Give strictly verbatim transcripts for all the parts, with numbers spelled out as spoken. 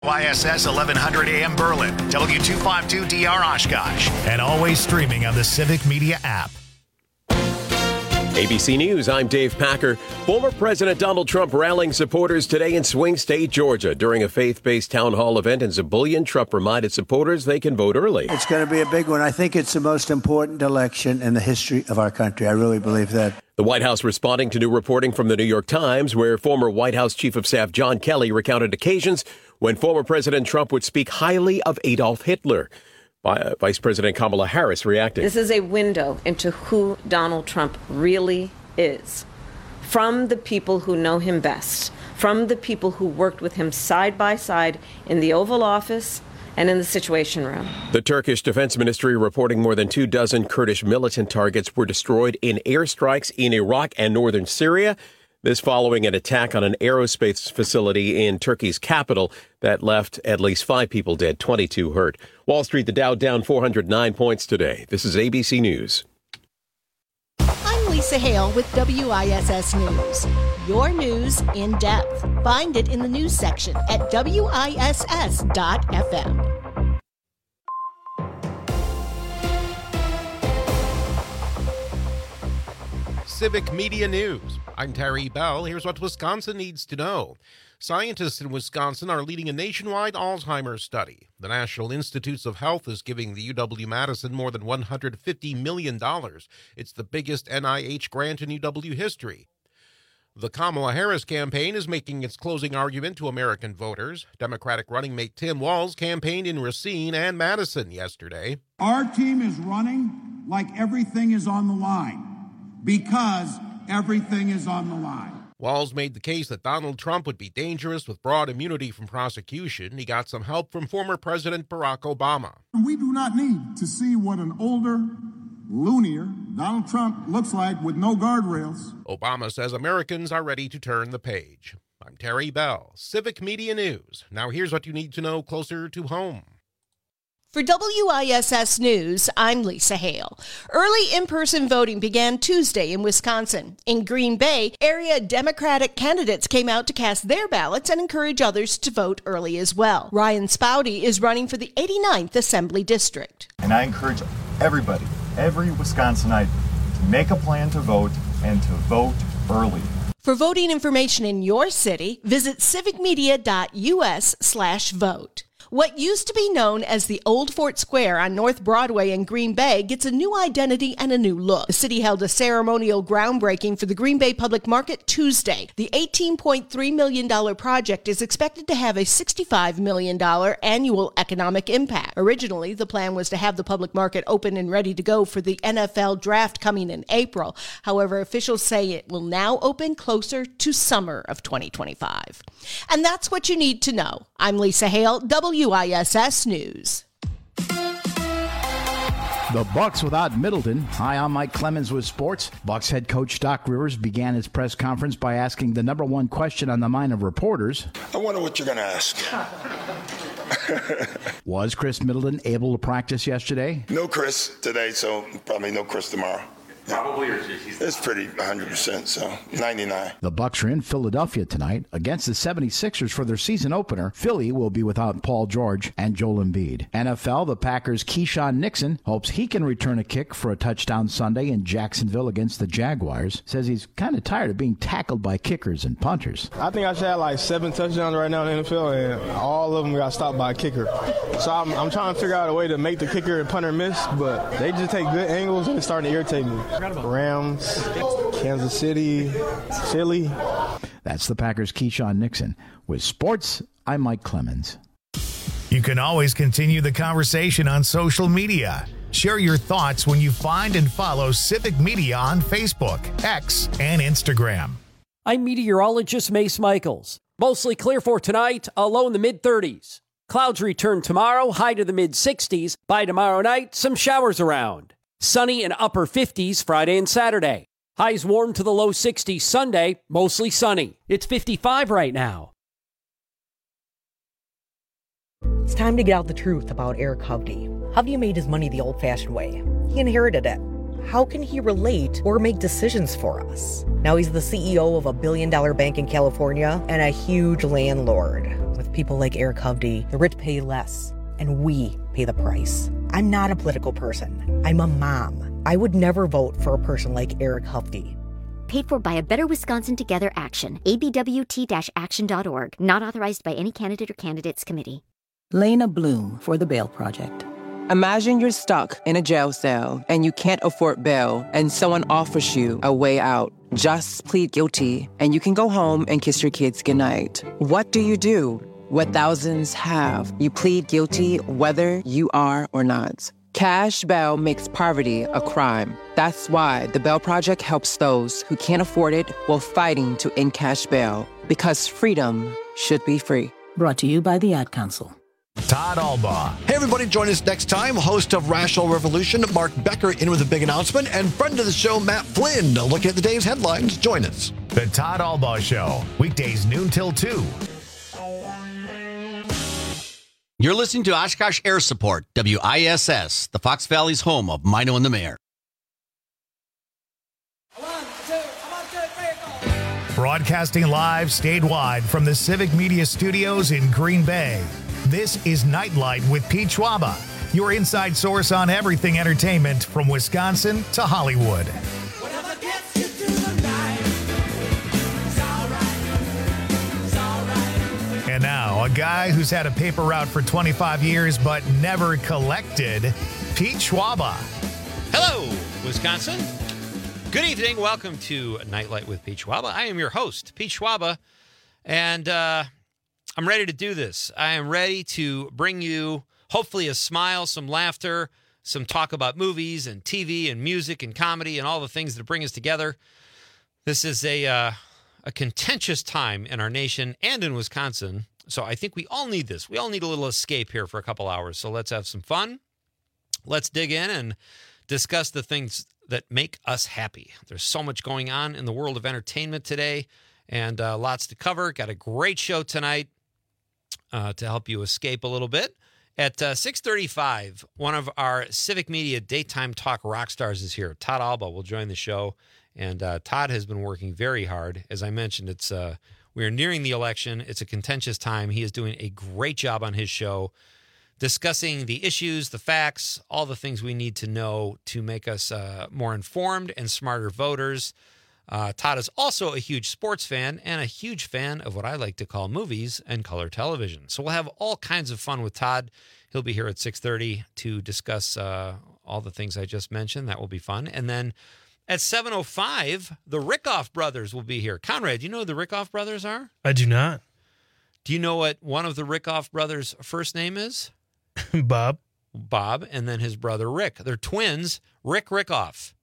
Y S S eleven hundred A M Berlin, W two fifty-two D R Oshkosh, and always streaming on the Civic Media app. A B C News, I'm Dave Packer. Former President Donald Trump rallying supporters today in Swing State, Georgia. During a faith-based town hall event in Zabulian, Trump reminded supporters they can vote early. It's going to be a big one. I think it's the most important election in the history of our country. I really believe that. The White House responding to new reporting from the New York Times, where former White House Chief of Staff John Kelly recounted occasions when former President Trump would speak highly of Adolf Hitler. Vice President Kamala Harris reacting. This is a window into who Donald Trump really is. From the people who know him best, from the people who worked with him side by side in the Oval Office and in the Situation Room. The Turkish Defense Ministry reporting more than two dozen Kurdish militant targets were destroyed in airstrikes in Iraq and northern Syria. This following an attack on an aerospace facility in Turkey's capital that left at least five people dead, twenty-two hurt. Wall Street, the Dow down four hundred nine points today. This is A B C News. I'm Lisa Hale with W I S S News. Your news in depth. Find it in the news section at W I S S dot F M. Civic Media News. I'm Terry Bell. Here's what Wisconsin needs to know. Scientists in Wisconsin are leading a nationwide Alzheimer's study. The National Institutes of Health is giving the U W-Madison more than one hundred fifty million dollars. It's the biggest N I H grant in U W history. The Kamala Harris campaign is making its closing argument to American voters. Democratic running mate Tim Walz campaigned in Racine and Madison yesterday. Our team is running like everything is on the line. Because everything is on the line. Walz made the case that Donald Trump would be dangerous with broad immunity from prosecution. He got some help from former President Barack Obama. We do not need to see what an older, loonier Donald Trump looks like with no guardrails. Obama says Americans are ready to turn the page. I'm Terry Bell, Civic Media News. Now here's what you need to know closer to home. For W I S S News, I'm Lisa Hale. Early in-person voting began Tuesday in Wisconsin. In Green Bay, area Democratic candidates came out to cast their ballots and encourage others to vote early as well. Ryan Spouty is running for the eighty-ninth Assembly District. And I encourage everybody, every Wisconsinite, to make a plan to vote and to vote early. For voting information in your city, visit civicmedia.us slash vote. What used to be known as the Old Fort Square on North Broadway in Green Bay gets a new identity and a new look. The city held a ceremonial groundbreaking for the Green Bay Public Market Tuesday. The eighteen point three million dollars project is expected to have a sixty-five million dollars annual economic impact. Originally, the plan was to have the public market open and ready to go for the N F L draft coming in April. However, officials say it will now open closer to summer of twenty twenty-five. And that's what you need to know. I'm Lisa Hale, W I S S News. The Bucks without Middleton. Hi, I'm Mike Clemens with sports. Bucks head coach Doc Rivers began his press conference by asking the number one question on the mind of reporters. I wonder what you're going to ask. Was Chris Middleton able to practice yesterday? No Chris today, so probably no Chris tomorrow. Probably, or he's it's pretty one hundred percent, so ninety-nine. The Bucks are in Philadelphia tonight against the seventy-sixers for their season opener. Philly will be without Paul George and Joel Embiid. N F L, the Packers' Keyshawn Nixon hopes he can return a kick for a touchdown Sunday in Jacksonville against the Jaguars. Says he's kind of tired of being tackled by kickers and punters. I think I should have like seven touchdowns right now in the N F L, and all of them got stopped by a kicker. So I'm, I'm trying to figure out a way to make the kicker and punter miss, but they just take good angles and it's starting to irritate me. Rams, Kansas City, Philly. That's the Packers' Keyshawn Nixon. With sports, I'm Mike Clemens. You can always continue the conversation on social media. Share your thoughts when you find and follow Civic Media on Facebook, X, and Instagram. I'm meteorologist Mace Michaels. Mostly clear for tonight, a low in the mid-thirties. Clouds return tomorrow, high to the mid-sixties. By tomorrow night, some showers around. Sunny and upper fifties Friday and Saturday. Highs warm to the low sixties Sunday, mostly sunny. It's fifty-five right now. It's time to get out the truth about Eric Hovde. Hovde made his money the old-fashioned way. He inherited it. How can he relate or make decisions for us? Now he's the C E O of a billion-dollar bank in California and a huge landlord with People like Eric Hovde, the rich pay less, and we pay the price. I'm not a political person. I'm a mom. I would never vote for a person like Eric Hovde. Paid for by a Better Wisconsin Together Action. A B W T action dot org. Not authorized by any candidate or candidates committee. Lena Bloom for the Bail Project. Imagine you're stuck in a jail cell and you can't afford bail and someone offers you a way out. Just plead guilty and you can go home and kiss your kids goodnight. What do you do? What thousands have. You plead guilty whether you are or not. Cash bail makes poverty a crime. That's why the Bail Project helps those who can't afford it while fighting to end cash bail. Because freedom should be free. Brought to you by the Ad Council. Todd Albaugh. Hey, everybody, join us next time. Host of Rational Revolution, Mark Becker, in with a big announcement, and friend of the show, Matt Flynn, looking at the day's headlines. Join us. The Todd Albaugh Show, weekdays noon till two. You're listening to Oshkosh Air Support, W I S S, the Fox Valley's home of Mino and the Mayor. Broadcasting live statewide from the Civic Media Studios in Green Bay. This is Nightlight with Pete Schwaba, your inside source on everything entertainment from Wisconsin to Hollywood. And now, a guy who's had a paper route for twenty-five years but never collected, Pete Schwaba. Hello, Wisconsin. Good evening. Welcome to Nightlight with Pete Schwaba. I am your host, Pete Schwaba, and uh, I'm ready to do this. I am ready to bring you, hopefully, a smile, some laughter, some talk about movies and T V and music and comedy and all the things that bring us together. This is a... Uh, A contentious time in our nation and in Wisconsin. So I think we all need this. We all need a little escape here for a couple hours. So let's have some fun. Let's dig in and discuss the things that make us happy. There's so much going on in the world of entertainment today and uh, lots to cover. Got a great show tonight uh, to help you escape a little bit. At uh, six thirty-five, one of our Civic Media Daytime Talk rock stars is here. Todd Albaugh will join the show. And uh, Todd has been working very hard. As I mentioned, it's uh, we are nearing the election. It's a contentious time. He is doing a great job on his show, discussing the issues, the facts, all the things we need to know to make us uh, more informed and smarter voters. Uh, Todd is also a huge sports fan and a huge fan of what I like to call movies and color television. So we'll have all kinds of fun with Todd. He'll be here at six thirty to discuss uh, all the things I just mentioned. That will be fun. And then at seven oh five, the Rickoff brothers will be here. Conrad, do you know who the Rickoff brothers are? I do not. Do you know what one of the Rickoff brothers' first name is? Bob. Bob, and then his brother Rick. They're twins, Rick Rickoff.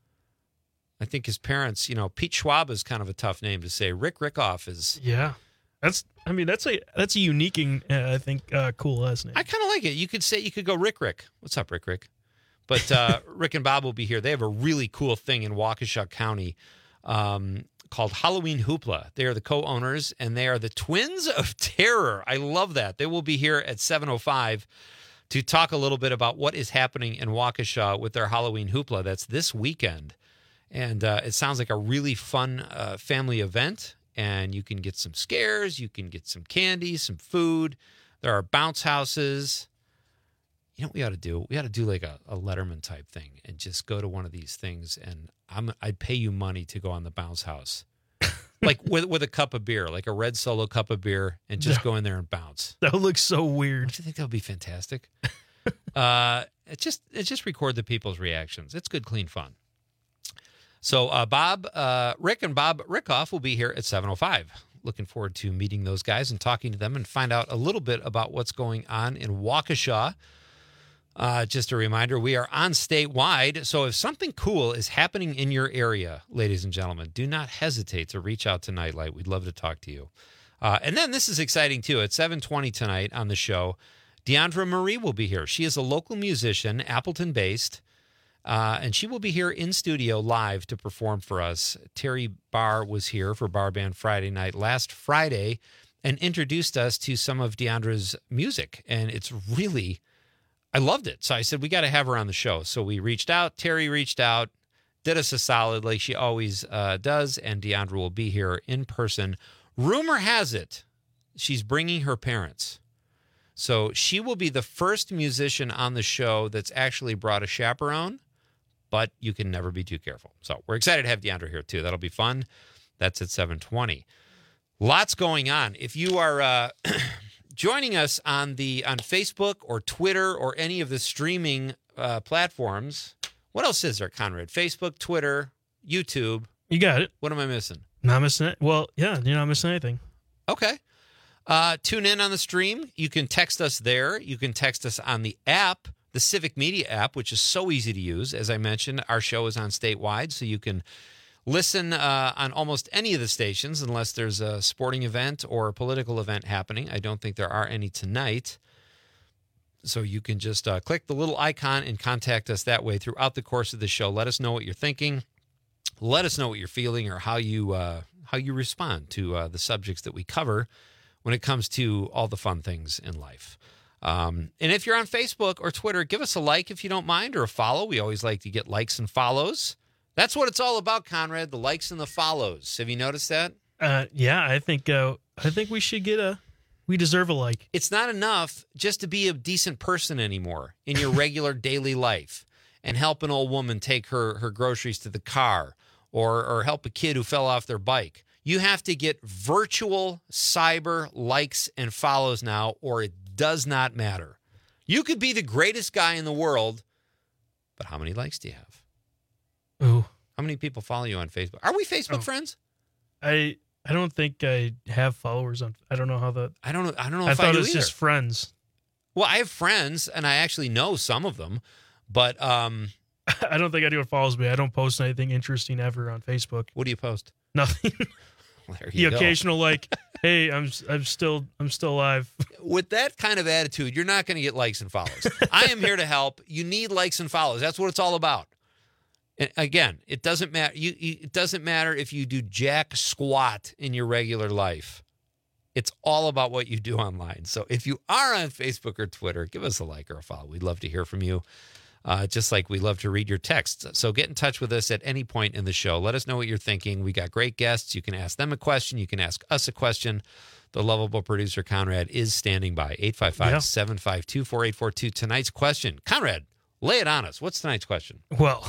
I think his parents, you know, Pete Schwab is kind of a tough name to say. Rick Rickoff is... Yeah. That's, I mean, that's a that's a unique and, uh, I think, uh, cool last name. I kind of like it. You could say, you could go Rick Rick. What's up, Rick Rick? But uh, Rick and Bob will be here. They have a really cool thing in Waukesha County um, called Halloween Hoopla. They are the co-owners, and they are the Twins of Terror. I love that. They will be here at seven oh five to talk a little bit about what is happening in Waukesha with their Halloween Hoopla. That's this weekend. And uh, it sounds like a really fun uh, family event, and you can get some scares. You can get some candy, some food. There are bounce houses. You know what we ought to do? We ought to do like a, a Letterman type thing and just go to one of these things, and I'm, I'd pay you money to go on the bounce house. Like with with a cup of beer, like a red Solo cup of beer, and just go in there and bounce. That would look so weird. Don't you think that would be fantastic? uh, it just it just record the people's reactions. It's good, clean fun. So uh, Bob, uh, Rick and Bob Rickoff will be here at seven oh five. Looking forward to meeting those guys and talking to them and find out a little bit about what's going on in Waukesha. Uh, just a reminder, we are on statewide, so if something cool is happening in your area, ladies and gentlemen, do not hesitate to reach out to Nightlight. We'd love to talk to you. Uh, and then this is exciting, too. At seven twenty tonight on the show, Deandra Marie will be here. She is a local musician, Appleton-based, uh, and she will be here in studio live to perform for us. Terry Barr was here for Bar Band Friday night last Friday and introduced us to some of Deandra's music, and it's really... I loved it. So I said, we got to have her on the show. So we reached out. Terry reached out, did us a solid like she always uh, does. And Deandra will be here in person. Rumor has it, She's bringing her parents. So she will be the first musician on the show that's actually brought a chaperone, but you can never be too careful. So we're excited to have Deandra here, too. That'll be fun. That's at seven twenty. Lots going on. If you are uh, joining us on the on Facebook or Twitter or any of the streaming uh, platforms, what else is there, Conrad? Facebook, Twitter, YouTube. You got it. What am I missing? Not missing it. Well, yeah, you're not missing anything. Okay. Uh, tune in on the stream. You can text us there. You can text us on the app, the Civic Media app, which is so easy to use. As I mentioned, our show is on statewide, so you can listen uh, on almost any of the stations unless there's a sporting event or a political event happening. I don't think there are any tonight. So you can just uh, click the little icon and contact us that way throughout the course of the show. Let us know what you're thinking. Let us know what you're feeling or how you uh, how you respond to uh, the subjects that we cover when it comes to all the fun things in life. Um, and if you're on Facebook or Twitter, give us a like if you don't mind, or a follow. We always like to get likes and follows. That's what it's all about, Conrad, the likes and the follows. Have you noticed that? Uh, yeah, I think uh, I think we should get a, we deserve a like. It's not enough just to be a decent person anymore in your regular daily life and help an old woman take her, her groceries to the car, or or help a kid who fell off their bike. You have to get virtual cyber likes and follows now, or it does not matter. You could be the greatest guy in the world, but how many likes do you have? Ooh. How many people follow you on Facebook? Are we Facebook Oh. friends? I I don't think I have followers on. I don't know how that. I don't know. I don't know I if I, thought do it was either. just friends. Well, I have friends, and I actually know some of them, but um, I don't think anyone follows me. I don't post anything interesting ever on Facebook. What do you post? Nothing. There The you go. occasional like, hey, I'm I'm still I'm still alive. With that kind of attitude, you're not going to get likes and follows. I am here to help. You need likes and follows. That's what it's all about. And again, it doesn't matter. You, you, it doesn't matter if you do jack squat in your regular life. It's all about what you do online. So if you are on Facebook or Twitter, give us a like or a follow. We'd love to hear from you, uh, just like we love to read your texts. So get in touch with us at any point in the show. Let us know what you're thinking. We got great guests. You can ask them a question. You can ask us a question. The lovable producer, Conrad, is standing by. eight five five, seven five two, four eight four two. Tonight's question. Conrad, lay it on us. What's tonight's question? Well,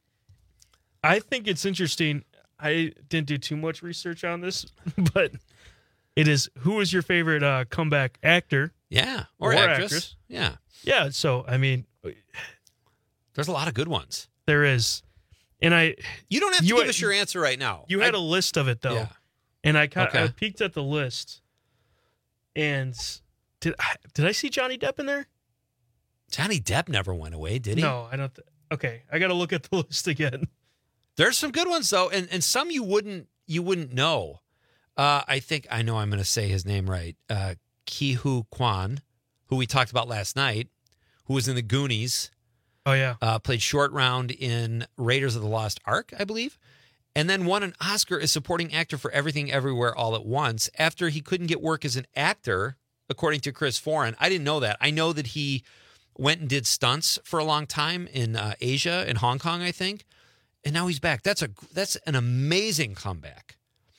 I think it's interesting. I didn't do too much research on this, but it is, who is your favorite uh, comeback actor? Yeah, or, actress. Yeah. Yeah, so, I mean, there's a lot of good ones. There is. And I... You don't have to you give had- us your answer right now. You had I- a list of it, though. Yeah. And I kind Okay. I peeked at the list, and did I, did I see Johnny Depp in there? Johnny Depp never went away, did he? No, I don't. Th- okay, I got to look at the list again. There's some good ones though, and, and some you wouldn't you wouldn't know. Uh, I think I know I'm going to say his name right. Uh, Ki-Hu Kwan, who we talked about last night, who was in the Goonies. Oh yeah, uh, played Short Round in Raiders of the Lost Ark, I believe, and then won an Oscar as supporting actor for Everything Everywhere All at Once after he couldn't get work as an actor, according to Chris Foran. I didn't know that. I know that he went and did stunts for a long time in uh, Asia, in Hong Kong, I think. And now he's back. That's a that's an amazing comeback.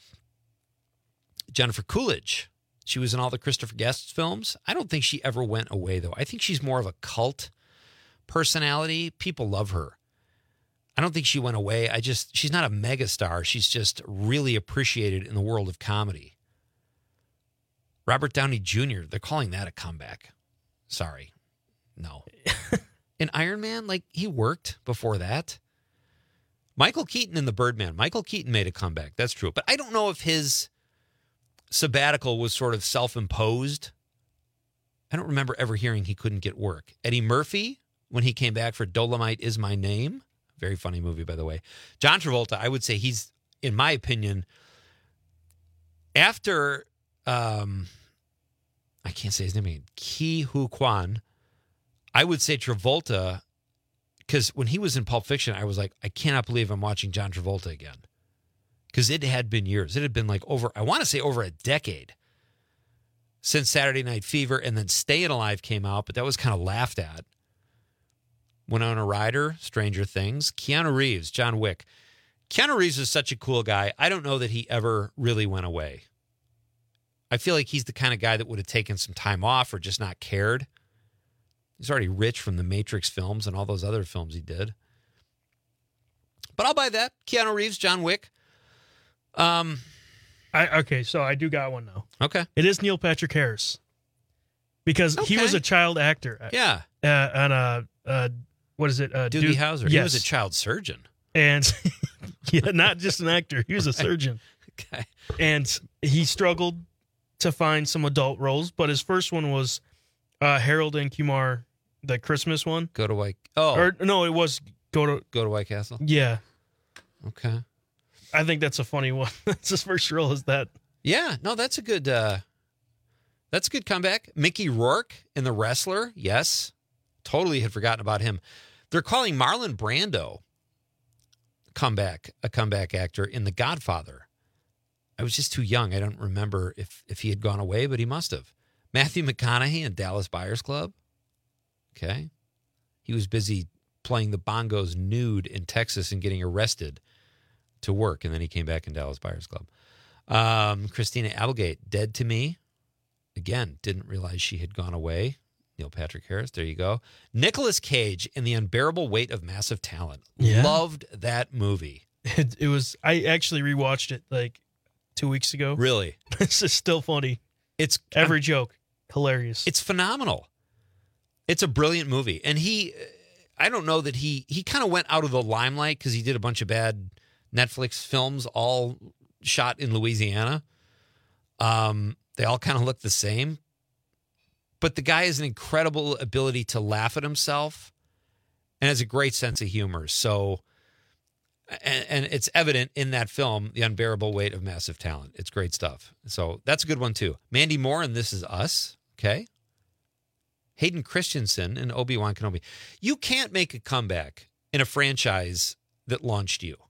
Jennifer Coolidge. She was in all the Christopher Guest films. I don't think she ever went away, though. I think she's more of a cult personality. People love her. I don't think she went away. I just, she's not a megastar. She's just really appreciated in the world of comedy. Robert Downey Junior, they're calling that a comeback. Sorry. No. In Iron Man, like, he worked before that. Michael Keaton in The Birdman. Michael Keaton made a comeback. That's true. But I don't know if his sabbatical was sort of self-imposed. I don't remember ever hearing he couldn't get work. Eddie Murphy, when he came back for Dolomite Is My Name. Very funny movie, by the way. John Travolta, I would say he's, in my opinion, after, um, I can't say his name again, Ki-Hu Kwan, I would say Travolta, because when he was in Pulp Fiction, I was like, I cannot believe I'm watching John Travolta again. Because it had been years. It had been like over, I want to say over a decade since Saturday Night Fever, and then Staying Alive came out, but that was kind of laughed at. Winona Ryder, Stranger Things. Keanu Reeves, John Wick. Keanu Reeves is such a cool guy. I don't know that he ever really went away. I feel like he's the kind of guy that would have taken some time off or just not cared. He's already rich from the Matrix films and all those other films he did. But I'll buy that. Keanu Reeves, John Wick. Um, I okay, so I do got one now. Okay. It is Neil Patrick Harris. Because Okay. he was a child actor. Yeah. Uh, on a, uh, what is it? Uh, Doogie Duke- Howser. He Yes. was a child surgeon. And yeah, not just an actor. He was a surgeon. Okay. And he struggled to find some adult roles, but his first one was uh, Harold and Kumar, the Christmas one. Go to White. Oh, or no, it was go to Go to White Castle. yeah. Okay. I think that's a funny one. That's his first role. Is that? Yeah. No, that's a good. Uh, that's a good comeback. Mickey Rourke in The Wrestler. Yes. Totally had forgotten about him. They're calling Marlon Brando comeback a comeback actor in The Godfather. I was just too young. I don't remember if if he had gone away, but he must have. Matthew McConaughey in Dallas Buyers Club. Okay. He was busy playing the bongos nude in Texas and getting arrested to work, and then he came back in Dallas Buyers Club. Um, Christina Applegate, Dead to Me. Again, didn't realize she had gone away. Neil Patrick Harris, there you go. Nicolas Cage in The Unbearable Weight of Massive Talent. Yeah. Loved that movie. It, it was. I actually rewatched it like two weeks ago. Really? It's just still funny. It's every I'm, joke hilarious. It's phenomenal. It's a brilliant movie, and he. I don't know that he he kind of went out of the limelight because he did a bunch of bad Netflix films, all shot in Louisiana. Um, they all kind of look the same. But the guy has an incredible ability to laugh at himself and has a great sense of humor. So, and, and it's evident in that film, The Unbearable Weight of Massive Talent. It's great stuff. So that's a good one, too. Mandy Moore in This Is Us. Okay. Hayden Christensen in Obi-Wan Kenobi. You can't make a comeback in a franchise that launched you.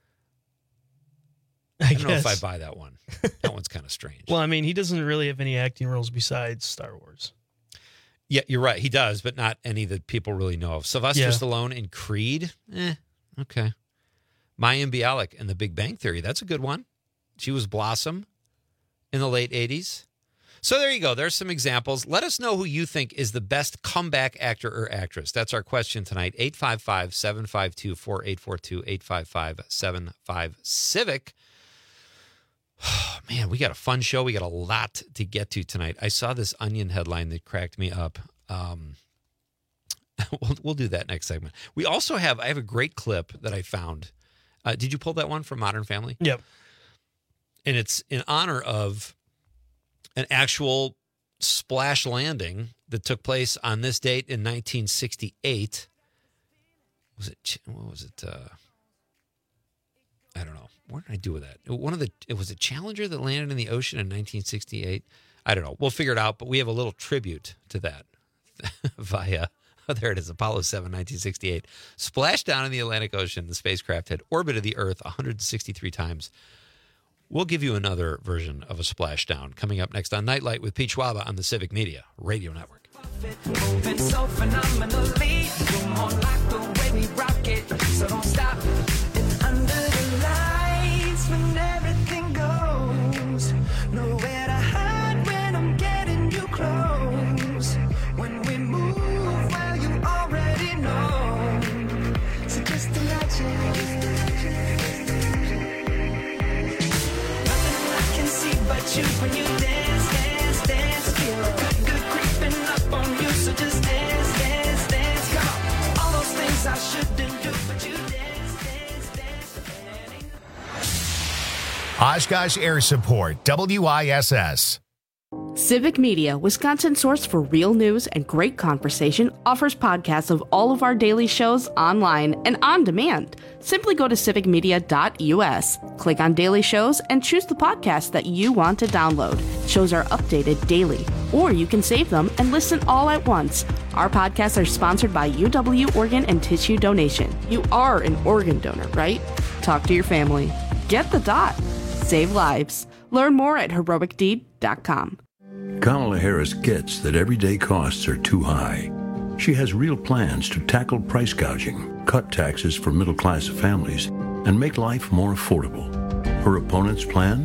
I, I don't know if I guess. buy that one. That one's kind of strange. Well, I mean, he doesn't really have any acting roles besides Star Wars. Yeah, you're right. He does, but not any that people really know of. Sylvester Yeah. Stallone in Creed. Eh, okay. Mayim Bialik in The Big Bang Theory. That's a good one. She was Blossom in the late eighties. So there you go. There's some examples. Let us know who you think is the best comeback actor or actress. That's our question tonight. eight five five, seven five two, four eight four two, eight five five, seven five, Civic. Oh, man, we got a fun show. We got a lot to get to tonight. I saw this Onion headline that cracked me up. Um, we'll, we'll do that next segment. We also have, I have a great clip that I found. Uh, did you pull that one from Modern Family? Yep. And it's in honor of an actual splash landing that took place on this date in nineteen sixty-eight. Was it, what was it? Uh, I don't know. What did I do with that? One of the, it was a Challenger that landed in the ocean in nineteen sixty-eight. I don't know. We'll figure it out, but we have a little tribute to that via, oh, there it is, Apollo seven, nineteen sixty-eight. Splashed down in the Atlantic Ocean. The spacecraft had orbited the Earth one hundred sixty-three times. We'll give you another version of a splashdown coming up next on Nightlight with Pete Schwaba on the Civic Media Radio Network. Moving so phenomenally, you're more like the way we rock it, so don't stop. And under the lights, when everything goes, nowhere to hide when I'm getting you close. When we move, well, you already know. So just imagine. Nothing I can see but you when you dance, dance, dance. Feel good, good creeping up on you, so just dance, dance, dance. Come on, all those things I shouldn't do, but you dance, dance, dance. Oshkosh Air Support, W I S S. Civic Media, Wisconsin's source for real news and great conversation, offers podcasts of all of our daily shows online and on demand. Simply go to civic media dot u s, click on daily shows, and choose the podcast that you want to download. Shows are updated daily, or you can save them and listen all at once. Our podcasts are sponsored by U W Organ and Tissue Donation. You are an organ donor, right? Talk to your family. Get the dot. Save lives. Learn more at heroic deed dot com. Kamala Harris gets that everyday costs are too high. She has real plans to tackle price gouging, cut taxes for middle-class families, and make life more affordable. Her opponent's plan?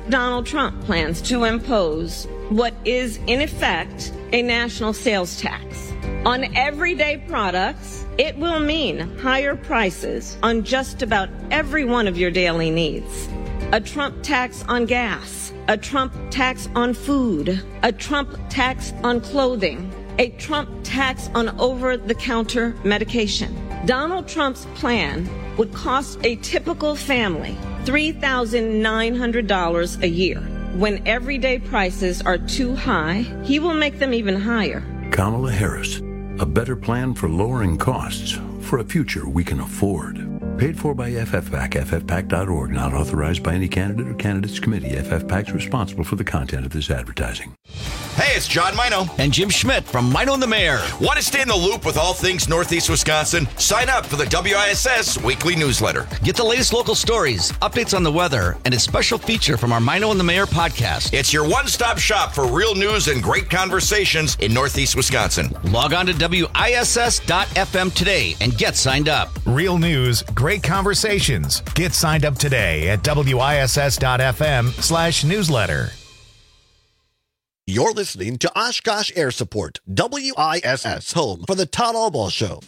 Donald Trump plans to impose what is, in effect, a national sales tax. On everyday products, it will mean higher prices on just about every one of your daily needs. A Trump tax on gas, a Trump tax on food, a Trump tax on clothing, a Trump tax on over-the-counter medication. Donald Trump's plan would cost a typical family three thousand nine hundred dollars a year. When everyday prices are too high, he will make them even higher. Kamala Harris, a better plan for lowering costs for a future we can afford. Paid for by F F PAC, F F PAC dot org, not authorized by any candidate or candidates committee. F F PAC is responsible for the content of this advertising. Hey, it's John Mino. And Jim Schmidt from Mino and the Mayor. Want to stay in the loop with all things Northeast Wisconsin? Sign up for the W I S S weekly newsletter. Get the latest local stories, updates on the weather, and a special feature from our Mino and the Mayor podcast. It's your one-stop shop for real news and great conversations in Northeast Wisconsin. Log on to W I S S dot F M today and get signed up. Real news, great conversations. Get signed up today at W I S S dot F M slash newsletter. You're listening to Oshkosh Air Support, W I S S, home for the Todd Allball Show.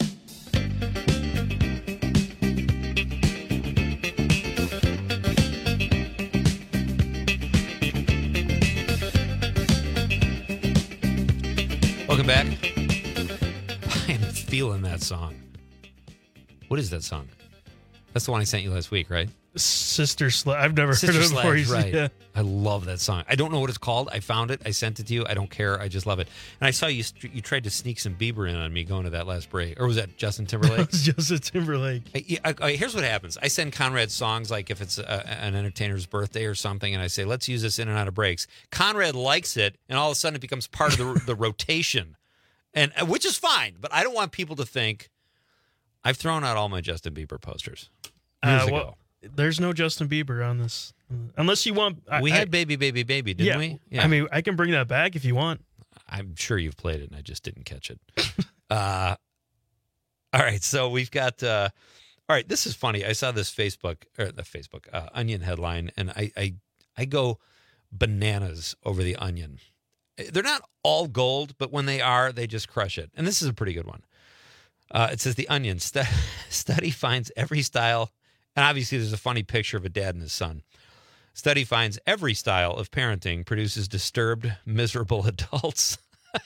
Welcome back. I am feeling that song. What is that song? That's the one I sent you last week, right? Sister Sledge. I've never Sister heard of it before. Sledge, right. Yeah. I love that song. I don't know what it's called. I found it. I sent it to you. I don't care. I just love it. And I saw you you tried to sneak some Bieber in on me going to that last break. Or was that Justin Timberlake? That was Justin Timberlake. I, I, I, here's what happens. I send Conrad songs like if it's a, an entertainer's birthday or something, and I say, let's use this in and out of breaks. Conrad likes it, and all of a sudden it becomes part of the, the rotation, and which is fine. But I don't want people to think I've thrown out all my Justin Bieber posters. Years Uh, ago. well, there's no Justin Bieber on this, unless you want. I, We I, had Baby, Baby, Baby, didn't yeah, we? I mean, I can bring that back if you want. I'm sure you've played it, and I just didn't catch it. uh, all right, so we've got. Uh, all right, this is funny. I saw this Facebook or the Facebook uh, Onion headline, and I, I I go bananas over the Onion. They're not all gold, but when they are, they just crush it. And this is a pretty good one. Uh, it says the Onion stu- study finds every style. And obviously, there's a funny picture of a dad and his son. Study finds every style of parenting produces disturbed, miserable adults.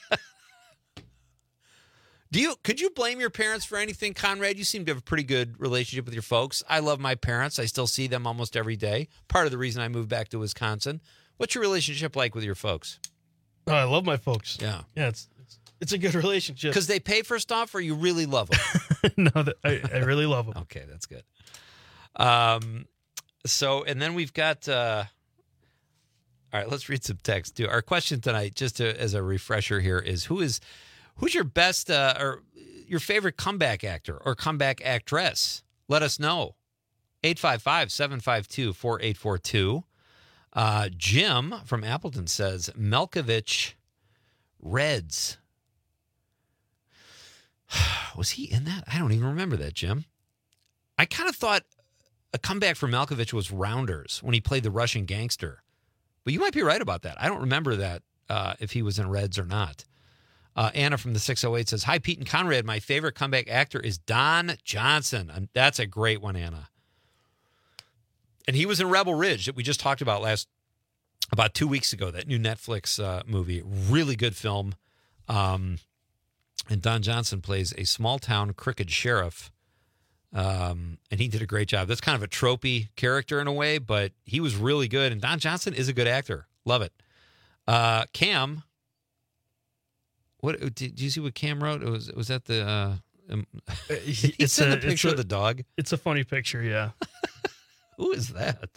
Do you? Could you blame your parents for anything, Conrad? You seem to have a pretty good relationship with your folks. I love my parents. I still see them almost every day. Part of the reason I moved back to Wisconsin. What's your relationship like with your folks? Oh, I love my folks. Yeah, yeah, it's it's, it's a good relationship because they pay for stuff, or you really love them. No, that, I, I really love them. Okay, that's good. Um, so, and then we've got, uh, all right, let's read some text too. Our question tonight, just to, as a refresher here, is who is, who's your best, uh, or your favorite comeback actor or comeback actress? Let us know. eight five five, seven five two, four eight four two. Uh, Jim from Appleton says Malkovich Reds. Was he in that? I don't even remember that, Jim. I kind of thought a comeback for Malkovich was Rounders when he played the Russian gangster. But you might be right about that. I don't remember that uh, if he was in Reds or not. Uh, Anna from the six oh eight says, hi, Pete and Conrad. My favorite comeback actor is Don Johnson. And that's a great one, Anna. And he was in Rebel Ridge that we just talked about last, about two weeks ago, that new Netflix uh, movie. Really good film. Um, and Don Johnson plays a small-town crooked sheriff. Um, and he did a great job. That's kind of a tropey character in a way, but he was really good. And Don Johnson is a good actor. Love it. Uh, Cam, what did, did you see what Cam wrote? It was was that the? Uh, um, he It's sent a- the picture it's a- of the dog. It's a funny picture, yeah. Who is that?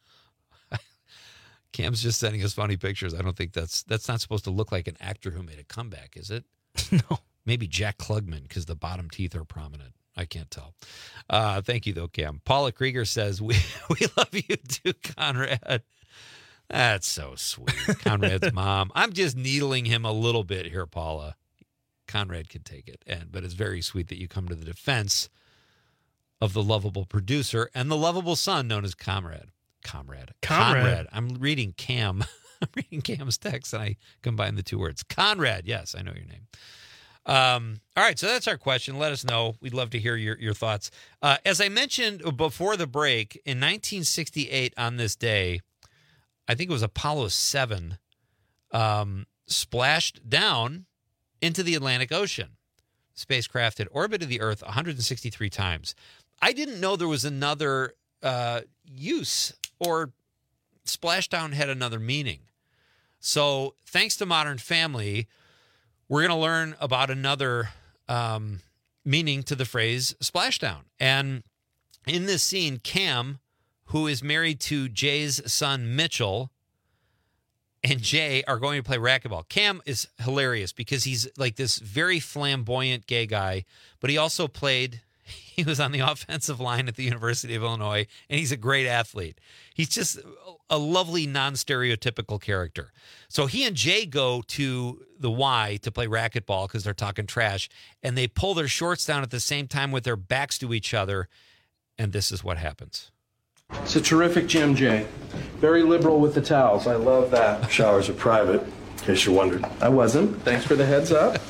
Cam's just sending us funny pictures. I don't think that's that's not supposed to look like an actor who made a comeback, is it? No. Maybe Jack Klugman because the bottom teeth are prominent. I can't tell. Uh, thank you, though, Cam. Paula Krieger says, we, we love you too, Conrad. That's so sweet. Conrad's mom. I'm just needling him a little bit here, Paula. Conrad can take it. and But it's very sweet that you come to the defense of the lovable producer and the lovable son known as Conrad. Comrade. Comrade. Conrad. I'm reading Cam. I'm reading Cam's text, and I combine the two words. Conrad. Yes, I know your name. Um, all right, so that's our question. Let us know. We'd love to hear your, your thoughts. Uh, as I mentioned before the break, in nineteen sixty-eight on this day, I think it was Apollo seven, um, splashed down into the Atlantic Ocean. The spacecraft had orbited the Earth one hundred sixty-three times. I didn't know there was another uh, use or splashdown had another meaning. So thanks to Modern Family, we're going to learn about another um, meaning to the phrase splashdown. And in this scene, Cam, who is married to Jay's son, Mitchell, and Jay are going to play racquetball. Cam is hilarious because he's like this very flamboyant gay guy, but he also played, he was on the offensive line at the University of Illinois, and he's a great athlete. He's just a lovely, non-stereotypical character. So he and Jay go to the Y to play racquetball because they're talking trash, and they pull their shorts down at the same time with their backs to each other, and this is what happens. It's a terrific gym, Jay. Very liberal with the towels. I love that. Showers are private, in case you wondered. I wasn't. Thanks for the heads up.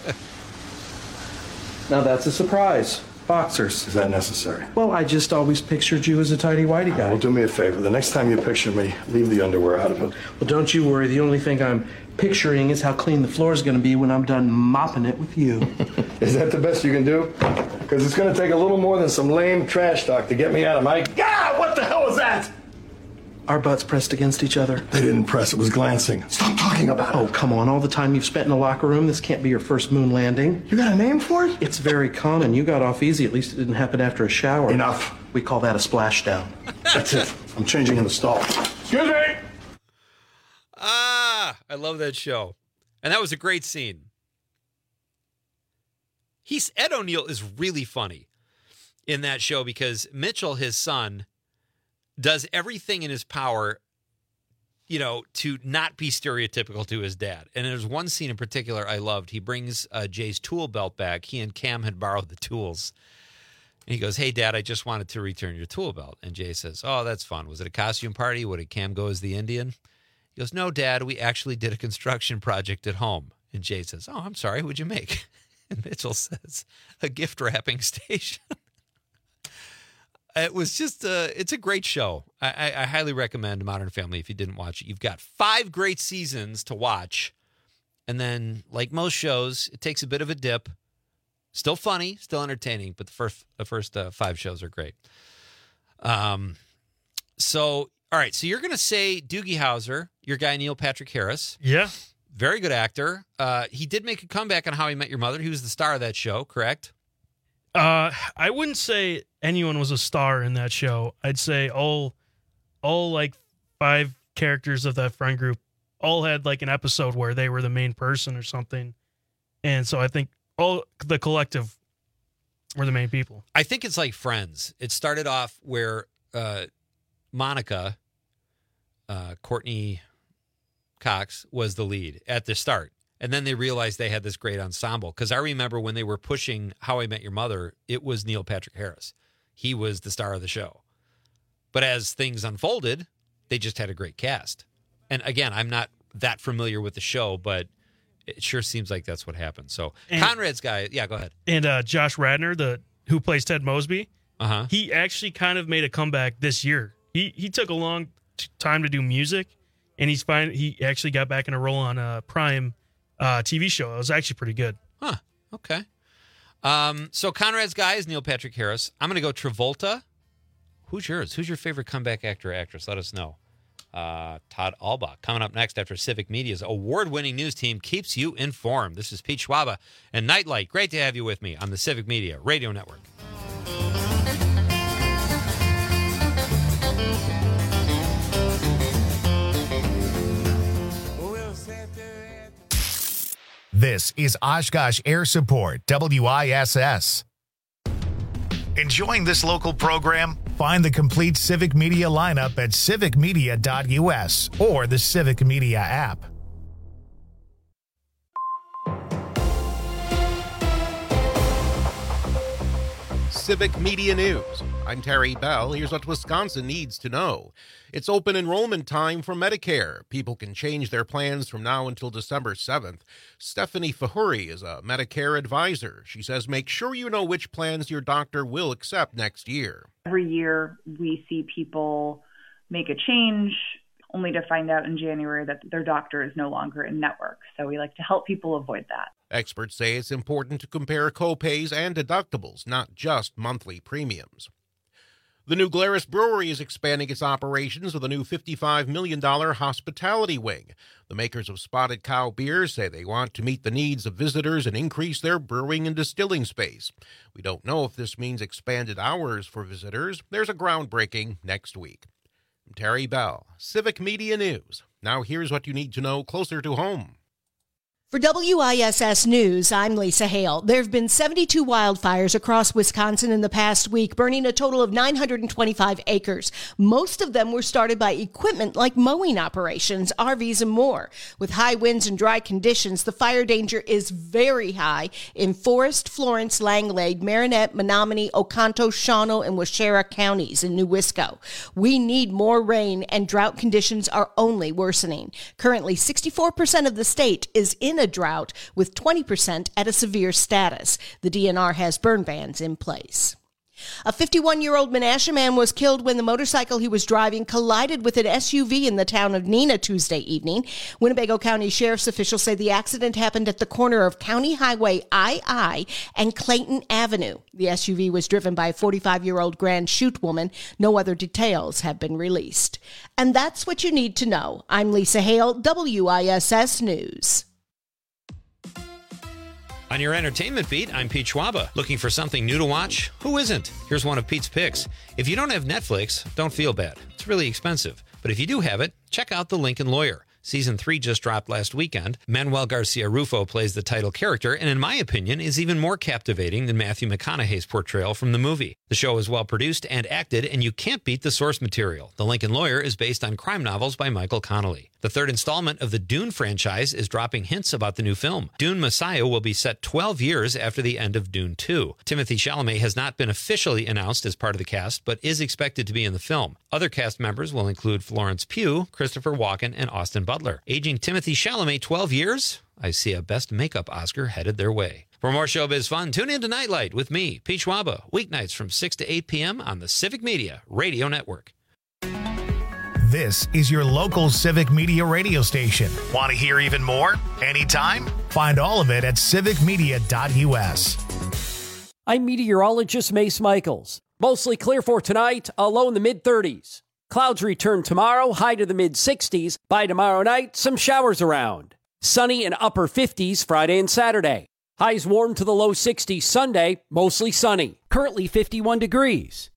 Now that's a surprise. Boxers. Is that necessary? Well, I just always pictured you as a tighty-whitey guy. Well, do me a favor. The next time you picture me, leave the underwear out of it. Well, don't you worry. The only thing I'm picturing is how clean the floor is going to be when I'm done mopping it with you. Is that the best you can do? Because it's going to take a little more than some lame trash talk to get me out of my... God, what the hell was that? Our butts pressed against each other. They didn't press. It was glancing. Stop talking about it. Oh, come on. All the time you've spent in the locker room, this can't be your first moon landing. You got a name for it? It's very common. You got off easy. At least it didn't happen after a shower. Enough. We call that a splashdown. That's it. I'm changing in the stall. Excuse me. Ah, I love that show. And that was a great scene. He's Ed O'Neill is really funny in that show because Mitchell, his son, does everything in his power, you know, to not be stereotypical to his dad. And there's one scene in particular I loved. He brings uh, Jay's tool belt back. He and Cam had borrowed the tools. And he goes, "Hey, Dad, I just wanted to return your tool belt." And Jay says, "Oh, that's fun. Was it a costume party? What, did Cam go as the Indian?" He goes, "No, Dad, we actually did a construction project at home." And Jay says, "Oh, I'm sorry. What'd you make?" And Mitchell says, "A gift wrapping station." It was just a, it's a great show. I, I, I highly recommend Modern Family if you didn't watch it. You've got five great seasons to watch. And then, like most shows, it takes a bit of a dip. Still funny, still entertaining, but the first the first uh, five shows are great. Um, so, all right, so you're going to say Doogie Howser, your guy Neil Patrick Harris. Yeah. Very good actor. Uh, he did make a comeback on How I Met Your Mother. He was the star of that show, correct? Uh, I wouldn't say anyone was a star in that show. I'd say all, all like five characters of that friend group all had like an episode where they were the main person or something. And so I think all the collective were the main people. I think it's like Friends. It started off where uh, Monica, uh, Courtney Cox, was the lead at the start. And then they realized they had this great ensemble. Because I remember when they were pushing How I Met Your Mother, it was Neil Patrick Harris. He was the star of the show. But as things unfolded, they just had a great cast. And again, I'm not that familiar with the show, but it sure seems like that's what happened. So and, Conrad's guy, yeah, go ahead. And uh, Josh Radnor, the who plays Ted Mosby, uh-huh. he actually kind of made a comeback this year. He he took a long t- time to do music, and he's fine. He actually got back in a role on a Prime uh, T V show. It was actually pretty good. Huh. Okay. Um, so Conrad's guy is Neil Patrick Harris. I'm going to go Travolta. Who's yours? Who's your favorite comeback actor or actress? Let us know. Uh, Todd Albach coming up next after Civic Media's award-winning news team keeps you informed. This is Pete Schwaba and Nightlight. Great to have you with me on the Civic Media Radio Network. This is Oshkosh Air Support, W I S S. Enjoying this local program? Find the complete Civic Media lineup at civic media dot U S or the Civic Media app. Civic Media News. I'm Terry Bell. Here's what Wisconsin needs to know. It's open enrollment time for Medicare. People can change their plans from now until December seventh. Stephanie Fahuri is a Medicare advisor. She says make sure you know which plans your doctor will accept next year. Every year we see people make a change only to find out in January that their doctor is no longer in network. So we like to help people avoid that. Experts say it's important to compare co-pays and deductibles, not just monthly premiums. The new Glarus Brewery is expanding its operations with a new fifty-five million dollars hospitality wing. The makers of Spotted Cow beers say they want to meet the needs of visitors and increase their brewing and distilling space. We don't know if this means expanded hours for visitors. There's a groundbreaking next week. I'm Terry Bell, Civic Media News. Now here's what you need to know closer to home. For W I S S News, I'm Lisa Hale. There have been seventy-two wildfires across Wisconsin in the past week, burning a total of nine hundred twenty-five acres. Most of them were started by equipment like mowing operations, R Vs, and more. With high winds and dry conditions, the fire danger is very high in Forest, Florence, Langlade, Marinette, Menominee, Oconto, Shawano, and Waushara counties in New Wisco. We need more rain, and drought conditions are only worsening. Currently, sixty-four percent of the state is in a drought, with twenty percent at a severe status. The D N R has burn bans in place. A fifty-one-year-old Menasha man was killed when the motorcycle he was driving collided with an S U V in the town of Neenah Tuesday evening. Winnebago County Sheriff's officials say the accident happened at the corner of County Highway I I and Clayton Avenue. The S U V was driven by a forty-five-year-old Grand Chute woman. No other details have been released. And that's what you need to know. I'm Lisa Hale, W I S S News. On your entertainment beat, I'm Pete Schwaba. Looking for something new to watch? Who isn't? Here's one of Pete's picks. If you don't have Netflix, don't feel bad. It's really expensive. But if you do have it, check out The Lincoln Lawyer. Season three just dropped last weekend. Manuel Garcia Rufo plays the title character, and in my opinion, is even more captivating than Matthew McConaughey's portrayal from the movie. The show is well produced and acted, and you can't beat the source material. The Lincoln Lawyer is based on crime novels by Michael Connelly. The third installment of the Dune franchise is dropping hints about the new film. Dune Messiah will be set twelve years after the end of Dune two. Timothée Chalamet has not been officially announced as part of the cast, but is expected to be in the film. Other cast members will include Florence Pugh, Christopher Walken, and Austin Butler. Aging Timothée Chalamet twelve years? I see a Best Makeup Oscar headed their way. For more showbiz fun, tune in to Nightlight with me, Pete Schwaba, weeknights from six to eight p.m. on the Civic Media Radio Network. This is your local Civic Media radio station. Want to hear even more? Anytime? Find all of it at civic media dot u s. I'm meteorologist Mace Michaels. Mostly clear for tonight, a low in the mid-thirties. Clouds return tomorrow, high to the mid-sixties. By tomorrow night, some showers around. Sunny and upper fifties Friday and Saturday. Highs warm to the low sixties Sunday, mostly sunny. Currently fifty-one degrees.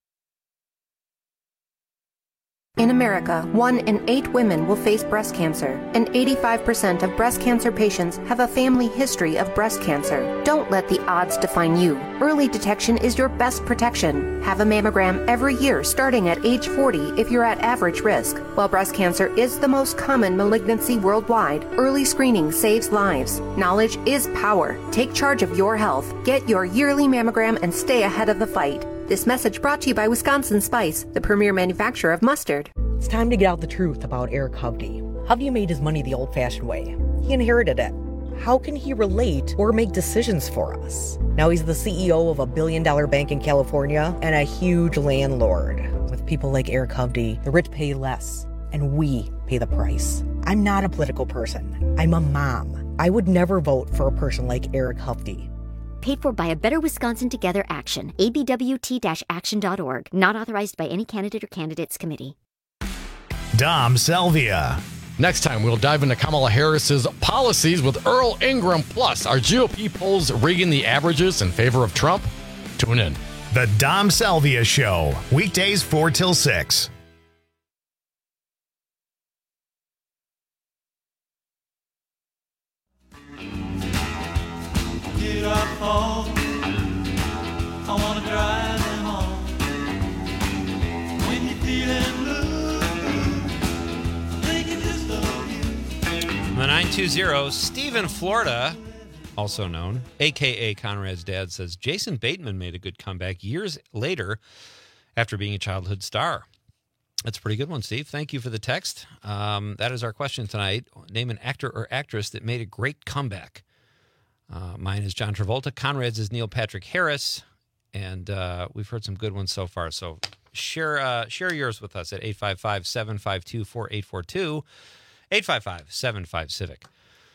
In America, one in eight women will face breast cancer, and eighty-five percent of breast cancer patients have a family history of breast cancer. Don't let the odds define you. Early detection is your best protection. Have a mammogram every year starting at age forty if you're at average risk. While breast cancer is the most common malignancy worldwide, early screening saves lives. Knowledge is power. Take charge of your health. Get your yearly mammogram and stay ahead of the fight. This message brought to you by Wisconsin Spice, the premier manufacturer of mustard. It's time to get out the truth about Eric Hovde. Hovde made his money the old-fashioned way. He inherited it. How can he relate or make decisions for us? Now he's the C E O of a billion-dollar bank in California and a huge landlord. With people like Eric Hovde, the rich pay less, and we pay the price. I'm not a political person. I'm a mom. I would never vote for a person like Eric Hovde. Paid for by a Better Wisconsin Together Action, A B W T action dot org. Not authorized by any candidate or candidates committee. Dom Selvia. Next time, we'll dive into Kamala Harris's policies with Earl Ingram. Plus, are G O P polls rigging the averages in favor of Trump? Tune in. The Dom Selvia Show, weekdays four till six. Get up home. I wanna drive them home. When you're feeling blue, thinking just of you. The nine two zero, Stephen Florida, also known, a k a. Conrad's dad, says Jason Bateman made a good comeback years later after being a childhood star. That's a pretty good one, Steve. Thank you for the text. Um, that is our question tonight. Name an actor or actress that made a great comeback. Uh, mine is John Travolta. Conrad's is Neil Patrick Harris. And uh, we've heard some good ones so far. So share uh, share yours with us at eight five five, seven five two, four eight four two, eight five five, seven five, CIVIC.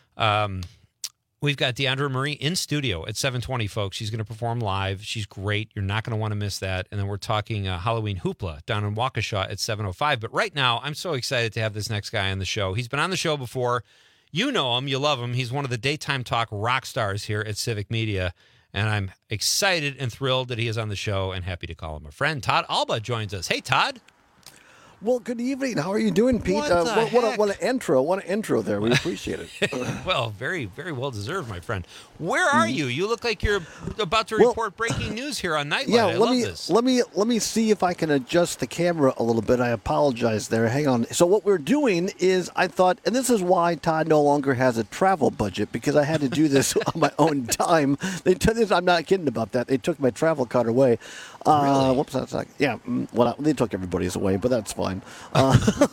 Um, we've got Deandra Marie in studio at seven twenty, folks. She's going to perform live. She's great. You're not going to want to miss that. And then we're talking uh, Halloween Hoopla down in Waukesha at seven oh five. But right now, I'm so excited to have this next guy on the show. He's been on the show before. You know him. You love him. He's one of the daytime talk rock stars here at Civic Media. And I'm excited and thrilled that he is on the show and happy to call him a friend. Todd Alba joins us. Hey, Todd. Well, good evening. How are you doing, Pete? What, uh, the what, what, a, heck? what an intro. What an intro there. We appreciate it. Well, very, very well deserved, my friend. Where are you? You look like you're about to Well, report breaking news here on Nightlight. Yeah, I let love me this. let me let me see if I can adjust the camera a little bit. I apologize there. Hang on. So what we're doing is I thought, and this is why Todd no longer has a travel budget, because I had to do this on my own time. They took this. I'm not kidding about that. They took my travel card away. Uh, Really? Whoops, that's like yeah. mm, Well, they took everybody's away, but that's fine. Uh,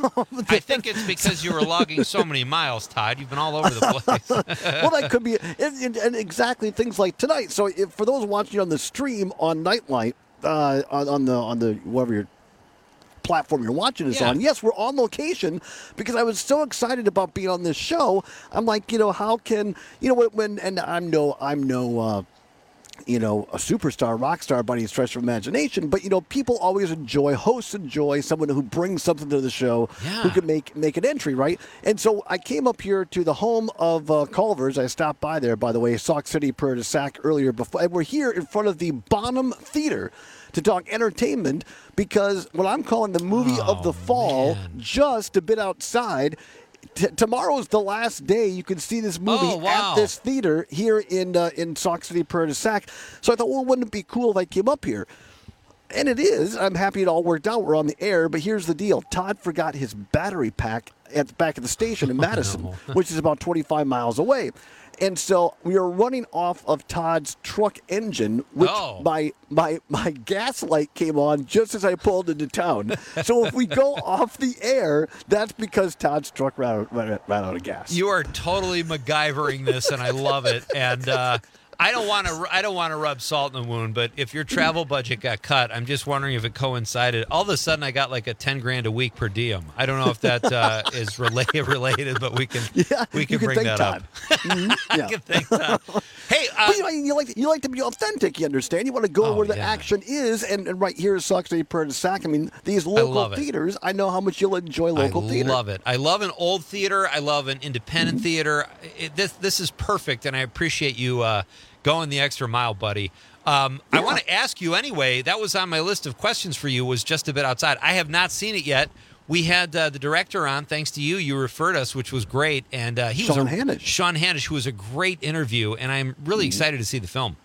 I think it's because you were logging so many miles, Todd. You've been all over the place. well, that could be, and, and, and exactly things like tonight. So, if, for those watching on the stream on Nightlight, uh, on, on the on the whatever your platform you're watching is Yeah. on, yes, we're on location because I was so excited about being on this show. I'm like, you know, how can you know when, when and I'm no I'm no. Uh, you know, a superstar, rock star by any stretch of imagination. But, you know, people always enjoy, hosts enjoy someone who brings something to the show who can make make an entry, right? And so I came up here to the home of uh, Culver's. I stopped by there, by the way, Sauk City, Prairie du Sac earlier before. And we're here in front of the Bonham Theater to talk entertainment because what I'm calling the movie Oh, of the fall, just a bit outside. T- tomorrow's the last day you can see this movie Oh, wow. at this theater here in uh, in Sauk City, Prairie du Sac. So I thought, well, wouldn't it be cool if I came up here? And it is. I'm happy it all worked out. We're on the air, but here's the deal. Todd forgot his battery pack at the back of the station in Madison, which is about twenty-five miles away. And so we are running off of Todd's truck engine, which Oh. my, my my gas light came on just as I pulled into town. So if we go off the air, that's because Todd's truck ran out, ran, ran out of gas. You are totally MacGyvering this, and I love it. And uh, I don't want to. I don't want to rub salt in the wound, but if your travel budget got cut, I'm just wondering if it coincided. All of a sudden, I got like a ten grand a week per diem. I don't know if that uh, is related, related, but we can Yeah, we can you can bring thank that up. Mhm, I yeah. can thank Todd. Hey, uh, But you, know, you like you like to be authentic. You understand? You want to go Oh, where the yeah. action is, and, and right here is Sauk City, Prairie du Sac. I mean, these local love it. theaters. I know how much you'll enjoy local I theater. love it. I love an old theater. I love an independent theater. It, this this is perfect, and I appreciate you uh, going the extra mile, buddy. Um, I want to ask you anyway. That was on my list of questions for you. Was just a bit outside. I have not seen it yet. We had uh, the director on, thanks to you. You referred us, which was great, and uh, he Sean was a, Hanish. Sean Hanish, who was a great interview, and I'm really excited to see the film.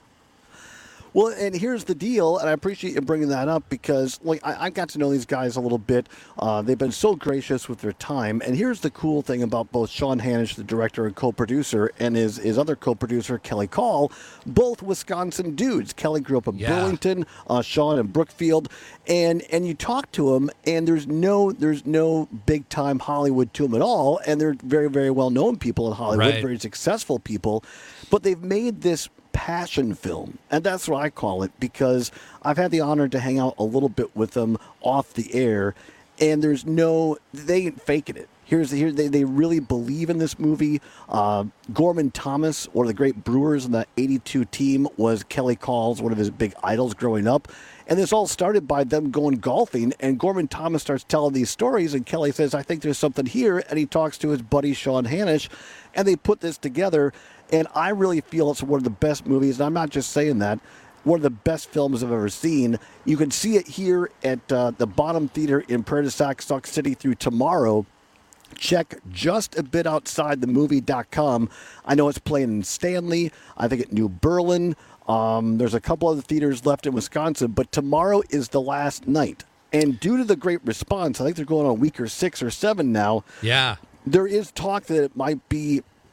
Well, and here's the deal, and I appreciate you bringing that up because, like, I, I got to know these guys a little bit. Uh, they've been so gracious with their time, and here's the cool thing about both Sean Hanish, the director and co-producer, and his his other co-producer, Kelly Call, both Wisconsin dudes. Kelly grew up in Yeah. Burlington, uh, Sean in Brookfield, and and you talk to them, and there's no there's no big time Hollywood to them at all, and they're very very well known people in Hollywood, Right. very successful people, but they've made this passion film, and that's what I call it because I've had the honor to hang out a little bit with them off the air, and there's no they ain't faking it. Here's here they, they really believe in this movie. Uh, Gorman Thomas, one of the great brewers in the eighty-two team, was Kelly Call's one of his big idols growing up. And this all started by them going golfing, and Gorman Thomas starts telling these stories, and Kelly says, I think there's something here, and he talks to his buddy Sean Hanish, and they put this together, and I really feel it's one of the best movies, and I'm not just saying that, one of the best films I've ever seen. You can see it here at uh, the Bonham Theater in Prairie du Sac, Sauk City through tomorrow. Check just a bit outside the movie dot com. I know it's playing in Stanley, I think at New Berlin. Um, there's a couple other theaters left in Wisconsin, but tomorrow is the last night. And due to the great response, I think they're going on week or six or seven now. Yeah. There is talk that it might be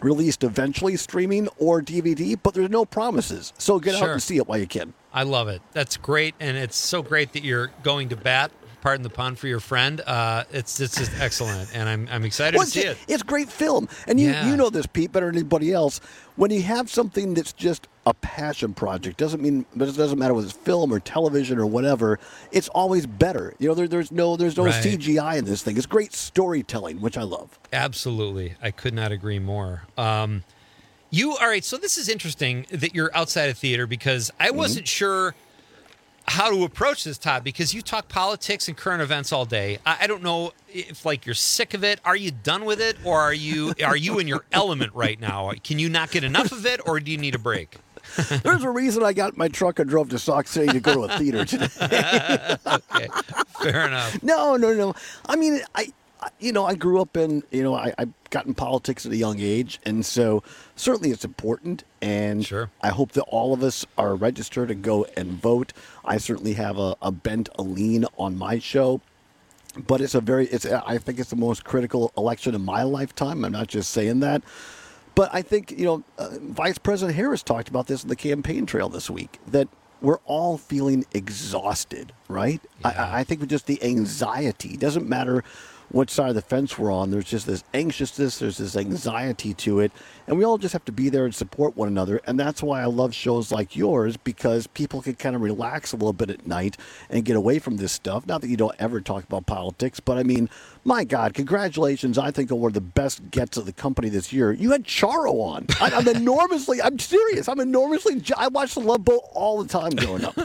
released eventually streaming or D V D, but there's no promises. So get Sure. out and see it while you can. I love it. That's great, and it's so great that you're going to bat. Pardon the pun for your friend. Uh, it's it's just excellent, and I'm I'm excited Well, to see it's, it. it's great film. And you, Yeah. you know this, Pete, better than anybody else. When you have something that's just a passion project, doesn't mean, but it doesn't matter whether it's film or television or whatever, it's always better. You know, there, there's no there's no Right. C G I in this thing. It's great storytelling, which I love. Absolutely, I could not agree more. Um, you all right? So this is interesting that you're outside of theater because I wasn't sure how to approach this, Todd, because you talk politics and current events all day. I, I don't know if like you're sick of it. Are you done with it, or are you are you in your element right now? Can you not get enough of it, or do you need a break? There's a reason I got in my truck and drove to Sauk City to go to a theater today. Okay, fair enough. No, no, no. I mean, I, I you know, I grew up in, you know, I, I got in politics at a young age, and so certainly it's important, and sure. I hope that all of us are registered and go and vote. I certainly have a, a bent, a lean on my show, but it's a very, it's I think it's the most critical election in my lifetime. I'm not just saying that. But I think, you know, uh, Vice President Harris talked about this in the campaign trail this week, that we're all feeling exhausted, right? I, I think with just the anxiety, doesn't matter which side of the fence we're on, there's just this anxiousness, there's this anxiety to it, and we all just have to be there and support one another. And that's why I love shows like yours, because people can kind of relax a little bit at night and get away from this stuff. Not that you don't ever talk about politics, but I mean, my God, congratulations. I think on one of the best gets of the company this year. You had Charo on. I, I'm enormously, I'm serious, I'm enormously, I watched The Love Boat all the time growing up.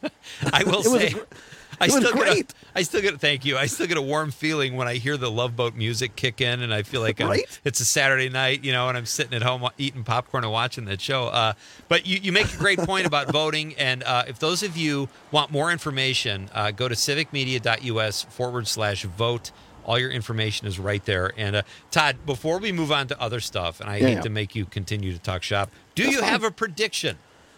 I will It was say, a- I it was still great. get a, I still get a, thank you. I still get a warm feeling when I hear the Love Boat music kick in, and I feel like I'm, Right? it's a Saturday night, you know, and I'm sitting at home eating popcorn and watching that show. Uh, but you, you make a great point about voting, and uh, if those of you want more information, uh, go to civicmedia.us forward slash vote. All your information is right there. And uh, Todd, before we move on to other stuff, and I Yeah, hate yeah. to make you continue to talk shop, do That's you fine. have a prediction?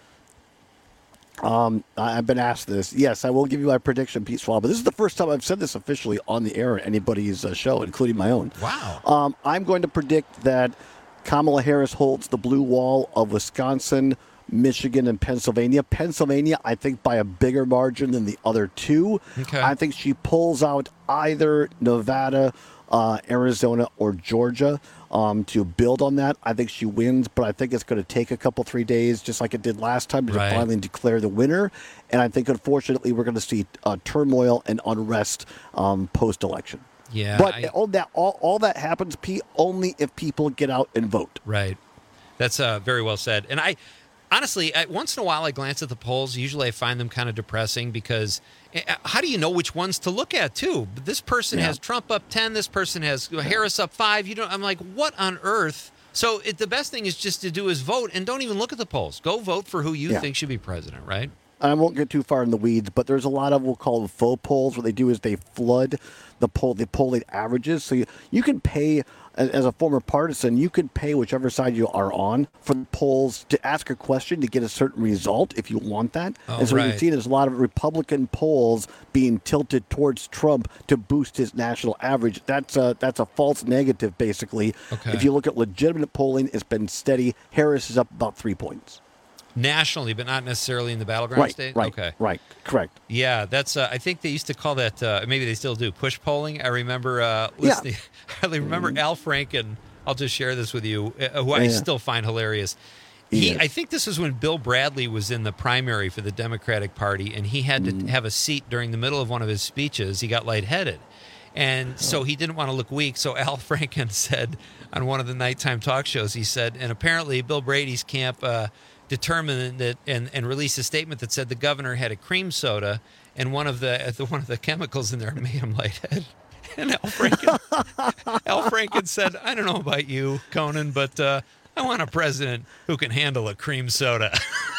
Um, I- I've been asked this. Yes, I will give you my prediction, Pete Swab. But this is the first time I've said this officially on the air at anybody's uh, show, including my own. Wow. Um, I'm going to predict that Kamala Harris holds the blue wall of Wisconsin, Michigan, and Pennsylvania. Pennsylvania, I think, by a bigger margin than the other two. Okay. I think she pulls out either Nevada, uh, Arizona, or Georgia. Um, to build on that, I think she wins, but I think it's going to take a couple, three days, just like it did last time, to Right. finally declare the winner. And I think, unfortunately, we're going to see uh, turmoil and unrest um, post-election. Yeah, but I- all that all, all that happens, Pete, only if people get out and vote. Right. That's uh, very well said. And I, honestly, I, once in a while I glance at the polls. Usually I find them kind of depressing because uh, how do you know which ones to look at, too? This person Yeah. has Trump up ten. This person has Harris up five. You don't. I'm like, what on earth? So it, the best thing is just to do is vote and don't even look at the polls. Go vote for who you Yeah. think should be president, right? I won't get too far in the weeds, but there's a lot of, we'll call them faux polls. What they do is they flood the poll, the polling averages. So you, you can pay, as, as a former partisan, you can pay whichever side you are on for the polls to ask a question to get a certain result if you want that. Oh, and so what right. you've seen is a lot of Republican polls being tilted towards Trump to boost his national average. That's a, that's a false negative, basically. Okay. If you look at legitimate polling, it's been steady. Harris is up about three points. Nationally, but not necessarily in the battleground Right, state? right, Okay. right, correct. Yeah, that's. Uh, I think they used to call that. Uh, maybe they still do push polling. I remember uh, listening. I remember Al Franken. I'll just share this with you, uh, who I Yeah. still find hilarious. He He, is. I think this was when Bill Bradley was in the primary for the Democratic Party, and he had Mm. to have a seat during the middle of one of his speeches. He got lightheaded, and so he didn't want to look weak. So Al Franken said on one of the nighttime talk shows, he said, and apparently Bill Brady's camp. Uh, determined that and, and released a statement that said the governor had a cream soda and one of the, the one of the chemicals in there made him lightheaded. And Al Franken, Al Franken said, "I don't know about you, Conan, but uh, I want a president who can handle a cream soda."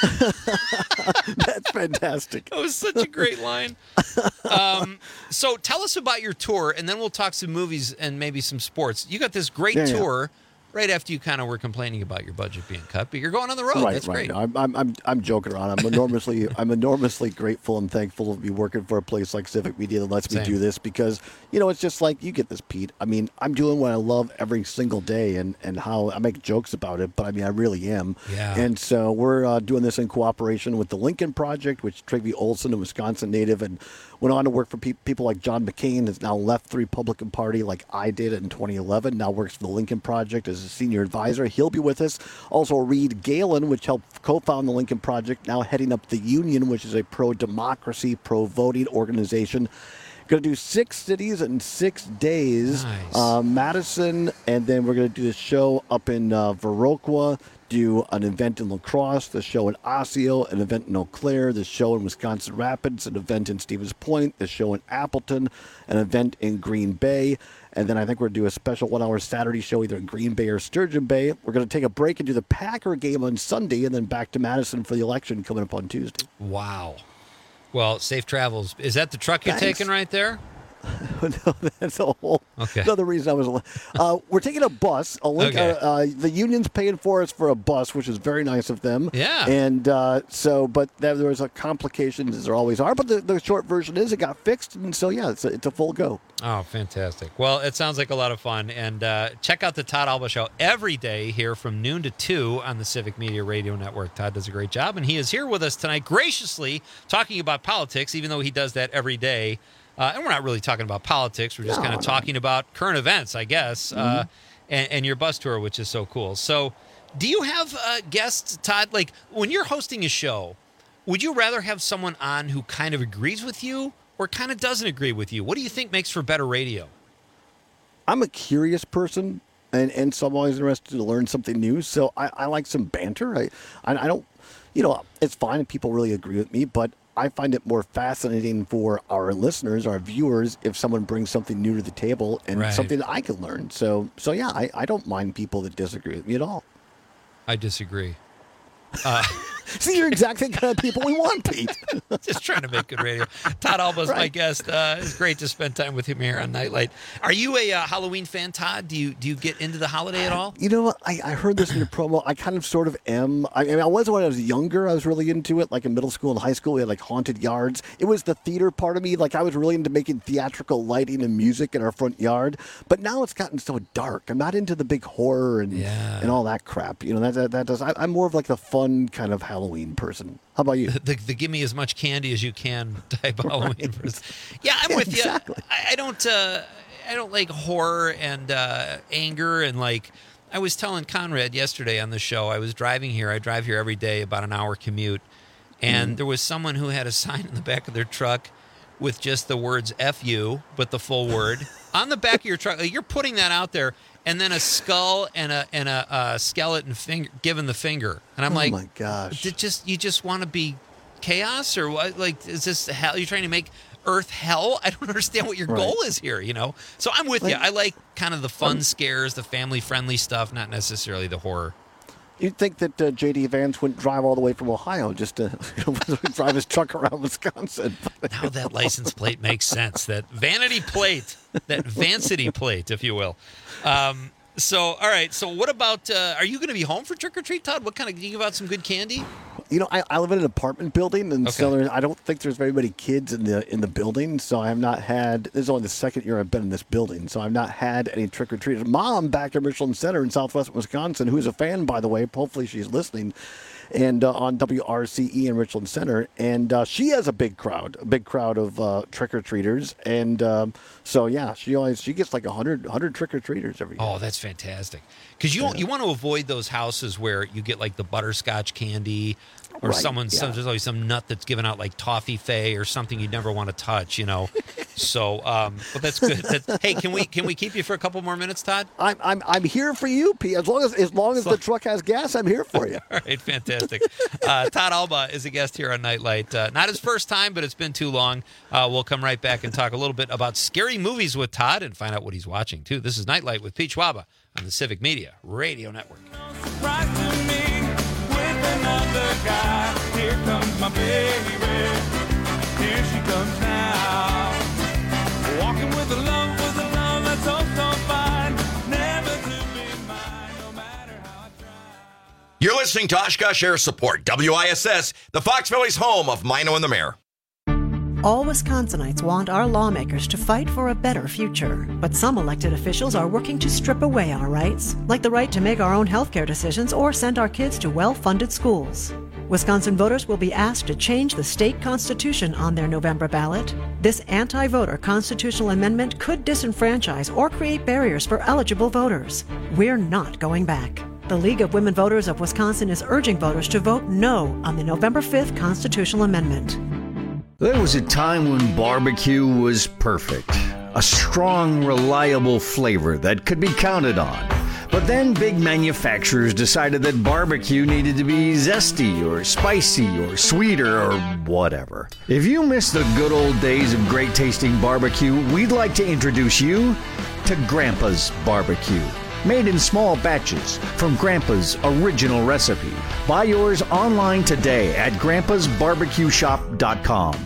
That's fantastic. That was such a great line. Um, so tell us about your tour, and then we'll talk some movies and maybe some sports. You got this great Yeah, yeah. tour. right after you kind of were complaining about your budget being cut, but you're going on the road. Right, That's right. great. No, I'm, I'm, I'm, I'm joking around. I'm enormously, I'm enormously grateful and thankful to be working for a place like Civic Media that lets Same. me do this because, you know, it's just like you get this, Pete. I mean, I'm doing what I love every single day, and, and how I make jokes about it, but I mean, I really am. Yeah. And so we're uh, doing this in cooperation with the Lincoln Project, which Trygve Olsen, a Wisconsin native, and went on to work for pe- people like John McCain, has now left the Republican Party like I did in twenty eleven, now works for the Lincoln Project as a senior advisor. He'll be with us. Also, Reed Galen, which helped co-found the Lincoln Project, now heading up the Union, which is a pro-democracy, pro-voting organization. Going to do six cities in six days. Nice. Uh, Madison, and then we're going to do this show up in uh, Viroqua, do an event in La Crosse, the show in Osseo, an event in Eau Claire, the show in Wisconsin Rapids, an event in Stevens Point, the show in Appleton, an event in Green Bay. And then I think we're going to do a special one-hour Saturday show either in Green Bay or Sturgeon Bay. We're going to take a break and do the Packer game on Sunday, and then back to Madison for the election coming up on Tuesday. Wow. Well, safe travels. Is that the truck you're Thanks. taking right there? No, that's a whole Okay. another reason I was. Uh, we're taking a bus. A link, Okay. uh, uh, the union's paying for us for a bus, which is very nice of them. Yeah. And uh, so, but there, there was a complications as there always are. But the, the short version is it got fixed, and so yeah, it's a, it's a full go. Oh, fantastic. Well, it sounds like a lot of fun. And uh, check out the Todd Alba Show every day here from noon to two on the Civic Media Radio Network. Todd does a great job, and he is here with us tonight graciously talking about politics, even though he does that every day. Uh, and we're not really talking about politics. We're just No, kind of no. talking about current events, I guess, uh, Mhm. and, and your bus tour, which is so cool. So do you have uh, guests, Todd? Like, when you're hosting a show, would you rather have someone on who kind of agrees with you or kind of doesn't agree with you? What do you think makes for better radio? I'm a curious person, and, and so I'm always interested to learn something new. So I, I like some banter. I, I I don't, you know, it's fine if people really agree with me, but I find it more fascinating for our listeners, our viewers, if someone brings something new to the table and Right. something that I can learn. So, so yeah, I, I don't mind people that disagree with me at all. I disagree. Uh, See, you're exactly the kind of people we want, Pete. Just trying to make good radio. Todd Alba is my Right. guest. Uh, it's great to spend time with him here on Nightlight. Are you a uh, Halloween fan, Todd? Do you do you get into the holiday at all? You know what? I, I heard this in your promo. I kind of sort of am. I, I mean, I was when I was younger. I was really into it. Like in middle school and high school, we had like haunted yards. It was the theater part of me. Like I was really into making theatrical lighting and music in our front yard. But now it's gotten so dark. I'm not into the big horror and Yeah. and all that crap. You know that that, that does. I, I'm more of like the fun kind of Halloween person. How about you? The, the give me as much candy as you can type of Halloween person. Yeah, I'm Yeah, with you. exactly. I, I don't. Uh, I don't like horror and uh, anger and like. I was telling Conrad yesterday on the show. I was driving here. I drive here every day, about an hour commute, and Mm-hmm. there was someone who had a sign in the back of their truck with just the words "F you," but the full word on the back of your truck. Like, you're putting that out there, and then a skull and a and a uh, skeleton finger giving the finger, and I'm Oh like, my gosh. "Did just you just want to be chaos or what? Like, is this hell? You're trying to make Earth hell? I don't understand what your Right. goal is here. You know? So I'm with you. Like- I like kind of the fun Um, scares, the family friendly stuff, not necessarily the horror. You'd think that uh, J D Vance wouldn't drive all the way from Ohio just to drive his truck around Wisconsin. Now that license plate makes sense. That vanity plate, that Vancity plate, if you will. Um, so, all right. So, what about? Uh, are you going to be home for trick or treat, Todd? What kind of? Do you give out some good candy? You know, I, I live in an apartment building, and so Okay. there, I don't think there's very many kids in the in the building. So I have not had. This is only the second year I've been in this building, so I've not had any trick or treaters. Mom back at Richland Center in Southwest Wisconsin, who's a fan, by the way. Hopefully she's listening, and uh, on W R C E in Richland Center, and uh, she has a big crowd, a big crowd of uh, trick or treaters, and um, so yeah, she always she gets like a hundred hundred trick or treaters every year. Oh, that's fantastic. Because you you want to avoid those houses where you get like the butterscotch candy, or Right, someone yeah. some, there's always some nut that's giving out like toffee fay or something you never want to touch. You know. So, um, but that's good. That's, hey, can we can we keep you for a couple more minutes, Todd? I'm I'm I'm here for you, Pete. As long as as long as the truck has gas, I'm here for you. All right, fantastic. Uh, Todd Alba is a guest here on Nightlight. Uh, not his first time, but it's been too long. Uh, we'll come right back and talk a little bit about scary movies with Todd and find out what he's watching, too. This is Nightlight with Pete Schwaba on the Civic Media Radio Network. Surprise to me with another guy. Here comes my baby. Here she comes now. Walking with a love, with a love that's so, so fine. Never to be mine. No listening to Oshkosh Air Support, W I S S, the Fox Valley's home of Mino and the Mayor. All Wisconsinites want our lawmakers to fight for a better future. But some elected officials are working to strip away our rights, like the right to make our own healthcare decisions or send our kids to well-funded schools. Wisconsin voters will be asked to change the state constitution on their November ballot. This anti-voter constitutional amendment could disenfranchise or create barriers for eligible voters. We're not going back. The League of Women Voters of Wisconsin is urging voters to vote no on the November fifth constitutional amendment. There was a time when barbecue was perfect. A strong, reliable flavor that could be counted on. But then big manufacturers decided that barbecue needed to be zesty or spicy or sweeter or whatever. If you miss the good old days of great tasting barbecue, we'd like to introduce you to Grandpa's Barbecue. Made in small batches from Grandpa's original recipe. Buy yours online today at grandpas barbecue shop dot com.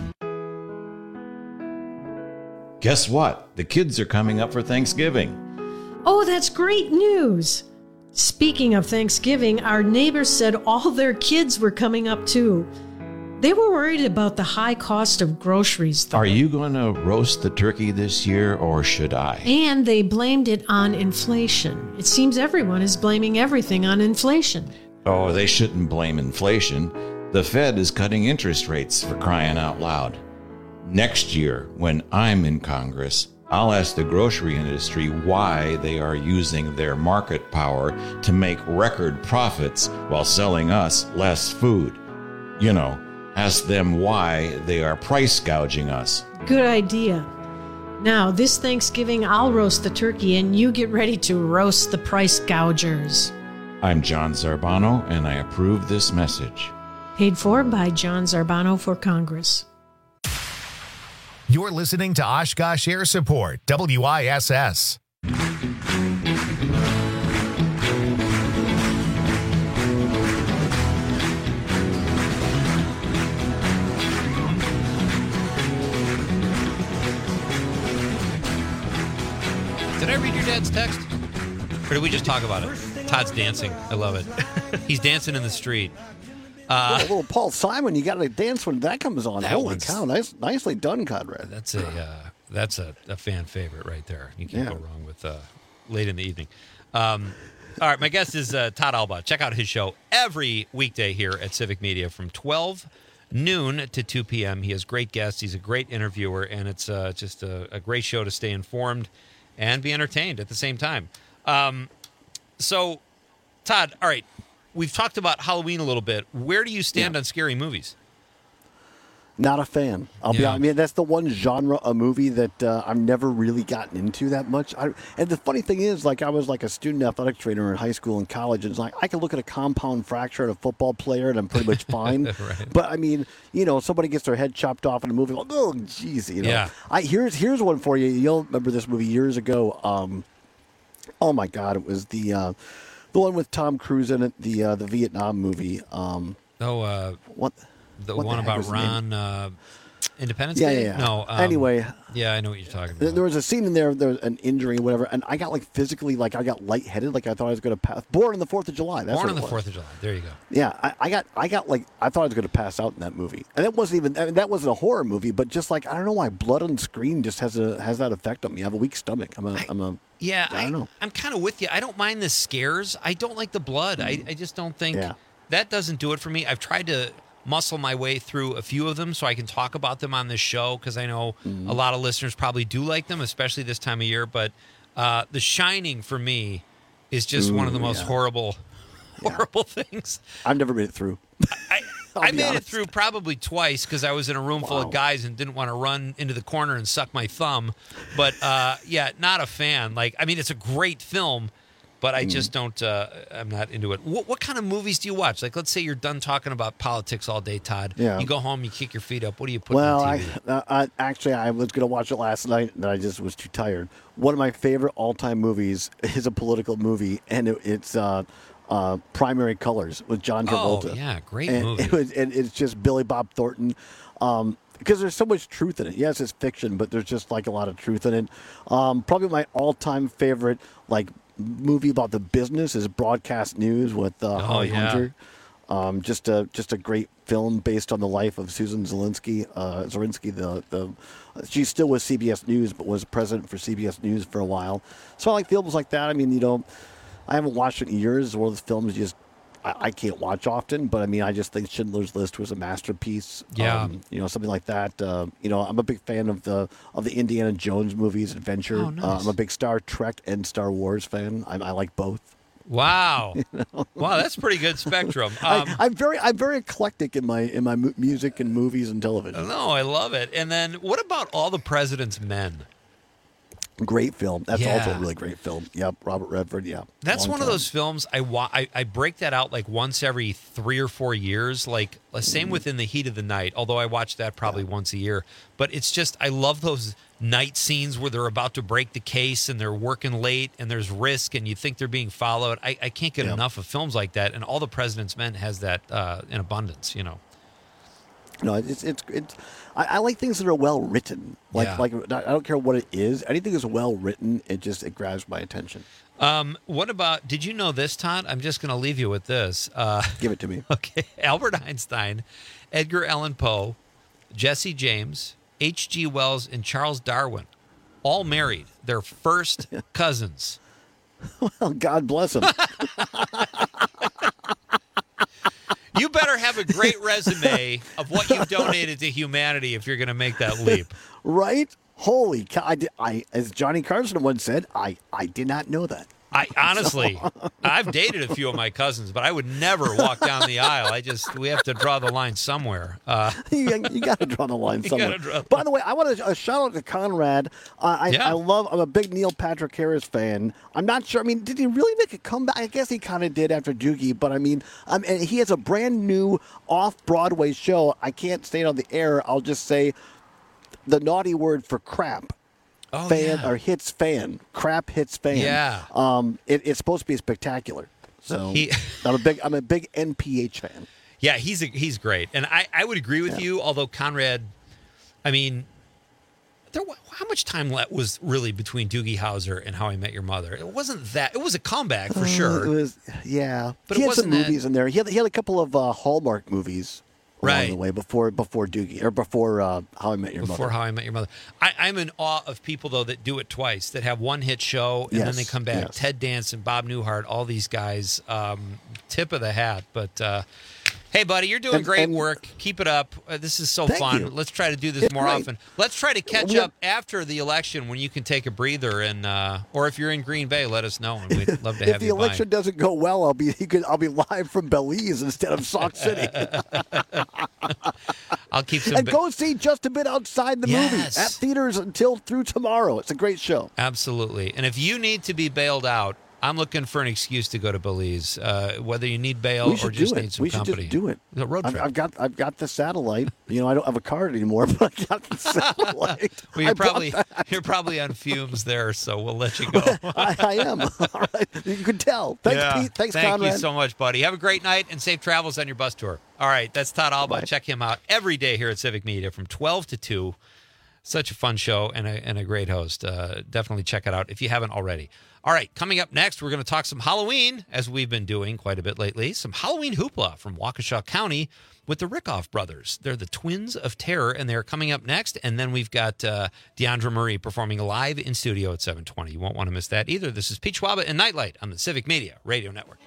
Guess what? The kids are coming up for Thanksgiving. Oh, that's great news. Speaking of Thanksgiving, our neighbors said all their kids were coming up too. They were worried about the high cost of groceries, though. Are you going to roast the turkey this year, or should I? And they blamed it on inflation. It seems everyone is blaming everything on inflation. Oh, they shouldn't blame inflation. The Fed is cutting interest rates, for crying out loud. Next year, when I'm in Congress, I'll ask the grocery industry why they are using their market power to make record profits while selling us less food. You know, ask them why they are price gouging us. Good idea. Now, this Thanksgiving, I'll roast the turkey and you get ready to roast the price gougers. I'm John Zarbano, and I approve this message. Paid for by John Zarbano for Congress. You're listening to Oshkosh Air Support, W I S S. Did I read your dad's text? Or did we just talk about it? Todd's dancing. I love it. He's dancing in the street. Uh, a little Paul Simon, you got to dance when that comes on. That Holy one's- cow, nice, nicely done, Conrad. That's a uh, that's a, a fan favorite right there. You can't Yeah. go wrong with uh, late in the evening. Um, all right, my guest is uh, Todd Alba. Check out his show every weekday here at Civic Media from twelve noon to two p.m. He has great guests. He's a great interviewer, and it's uh, just a, a great show to stay informed and be entertained at the same time. Um, so, Todd, all right. We've talked about Halloween a little bit. Where do you stand on scary movies? Not a fan. I'll be Yeah. honest. I mean, that's the one genre of movie that uh, I've never really gotten into that much. I, and the funny thing is, like, I was like a student athletic trainer in high school and college, and it's like I can look at a compound fracture at a football player, and I'm pretty much fine. Right. But I mean, you know, somebody gets their head chopped off in a movie, like, oh, jeez, you know. Yeah. I here's here's one for you. You'll remember this movie years ago. Um, oh my God, it was the uh, the one with Tom Cruise in it, the uh, the Vietnam movie. Um, Oh, uh, what? The what one heck about was the name? Ron uh, Independence Yeah, Day? yeah, yeah. No. Um, Anyway. Yeah, I know what you're talking about. There, there was a scene in there, there was an injury, whatever, and I got like physically, like I got lightheaded, like I thought I was going to pass. Born on the Fourth of July. That's Born what on it the was. Fourth of July. There you go. Yeah, I, I got, I got like, I thought I was going to pass out in that movie, and that wasn't even, I mean, that wasn't a horror movie, but just like I don't know why blood on screen just has a has that effect on me. I have a weak stomach. I'm a, I, am a. Yeah, I don't know. I'm kind of with you. I don't mind the scares. I don't like the blood. I, I just don't think Yeah. that doesn't do it for me. I've tried to muscle my way through a few of them so I can talk about them on this show because I know Mm-hmm. a lot of listeners probably do like them, especially this time of year. But uh, The Shining for me is just Ooh, one of the most yeah. horrible, horrible things. I've never made it through. I, I'll I be made it honest. through probably twice because I was in a room full Wow. of guys and didn't want to run into the corner and suck my thumb. But uh, yeah, not a fan. Like, I mean, it's a great film, but I Mm. just don't. Uh, I'm not into it. What, what kind of movies do you watch? Like, let's say you're done talking about politics all day, Todd. Yeah. You go home, you kick your feet up. What do you put Well, on I, T V? uh, I actually I was going to watch it last night, and I just was too tired. One of my favorite all-time movies is a political movie, and it, it's uh, uh, Primary Colors with John Oh, Travolta. yeah, great and movie. It was, and it's just Billy Bob Thornton. Um, because there's so much truth in it. Yes, it's fiction, but there's just like a lot of truth in it. Um, probably my all-time favorite, like movie about the business is Broadcast News with uh, Oh, Holly yeah. Hunter. Um, just a just a great film based on the life of Susan Zelinsky. Uh, Zelinsky, the the she's still with C B S News, but was president for C B S News for a while. So I like films like that. I mean, you know, I haven't watched it in years. It's one of those films you just I, I can't watch often, but I mean, I just think Schindler's List was a masterpiece. Yeah. Um, you know, something like that. Uh, you know, I'm a big fan of the of the Indiana Jones movies, Adventure. Oh, nice. uh, I'm a big Star Trek and Star Wars fan. I, I like both. Wow. Wow, that's pretty good spectrum. Um, I, I'm very I'm very eclectic in my in my mu- music and movies and television. no, I love it. And then what about All the President's Men? Great film. That's Yeah. also a really great film. Yep, Robert Redford. Yeah, That's Long one of time. those films I, wa- I I break that out like once every three or four years. Like uh, same with In the Heat of the Night, although I watch that probably once a year. But it's just I love those night scenes where they're about to break the case and they're working late and there's risk and you think they're being followed. I, I can't get Yeah. enough of films like that. And All the President's Men has that uh, in abundance. You know. No, it's it's it's. I, I like things that are well written. Like Yeah. like I don't care what it is. Anything that's well written, it just it grabs my attention. Um, what about? Did you know this, Todd? I'm just going to leave you with this. Uh, Give it to me. Okay, Albert Einstein, Edgar Allan Poe, Jesse James, H G Wells, and Charles Darwin, all married their first cousins. Well, God bless them. You better have a great resume of what you donated to humanity if you're going to make that leap. Right? Holy cow! I, did, I as Johnny Carson once said, I I did not know that. I honestly, I've dated a few of my cousins, but I would never walk down the aisle. I just, we have to draw the line somewhere. Uh, you, you got to draw the line You somewhere. gotta draw the By the way, I want to a shout out to Conrad. Uh, I, Yeah. I love. I'm a big Neil Patrick Harris fan. I'm not sure. I mean, did he really make a comeback? I guess he kind of did after Doogie. But I mean, um, and he has a brand new off Broadway show. I can't say it on the air. I'll just say the naughty word for crap. Oh, fan yeah. or hits fan. Crap hits fan. Yeah. Um, it, it's supposed to be spectacular. So He- I'm a big. I'm a big N P H fan. Yeah, he's a, he's great, and I, I would agree with you. Although Conrad, I mean, there wa- how much time le- was really between Doogie Howser and How I Met Your Mother? It wasn't that. It was a comeback for Uh, sure. It was, yeah. But he it had some wasn't that- movies in there. He had, he had a couple of uh, Hallmark movies along Right. the way before before Doogie or before uh, How I Met Your Before Mother. How I Met Your Mother. I, I'm in awe of people, though, that do it twice, that have one hit show and then Yes, they come back. yes. Ted Danson, Bob Newhart, all these guys, um, tip of the hat. But, uh, hey, buddy, you're doing And- great and- work. Keep it up. Uh, this is so Thank fun. you. Let's try to do this It's more great. often. Let's try to catch We have- up after the election when you can take a breather. and uh, Or if you're in Green Bay, let us know, and we'd love to If have the you election by. doesn't go well, I'll be you could, I'll be live from Belize instead of Sauk City. I'll keep some... and ba- go see Just a Bit Outside the movie Yes. at theaters until through tomorrow. It's a great show. Absolutely. And if you need to be bailed out, I'm looking for an excuse to go to Belize, uh, whether you need bail we or should just do need it. some We should company. just do it. The road I've, trip. I've got I've got the satellite. You know, I don't have a card anymore, but I got the satellite. well, you're I brought probably that. you're probably on fumes there, so we'll let you go. I, I am. All right. You can tell. Thanks, Yeah. Pete. Thanks, Thank Conrad. you so much, buddy. Have a great night and safe travels on your bus tour. All right, that's Todd Alba. Bye. Check him out every day here at Civic Media from twelve to two. Such a fun show and a, and a great host. Uh, definitely check it out if you haven't already. All right, coming up next, we're going to talk some Halloween, as we've been doing quite a bit lately. Some Halloween hoopla from Waukesha County with the Rickoff brothers. They're the twins of terror, and they're coming up next. And then we've got uh, Deandra Marie performing live in studio at seven twenty. You won't want to miss that either. This is Pete Schwaba and Nightlight on the Civic Media Radio Network.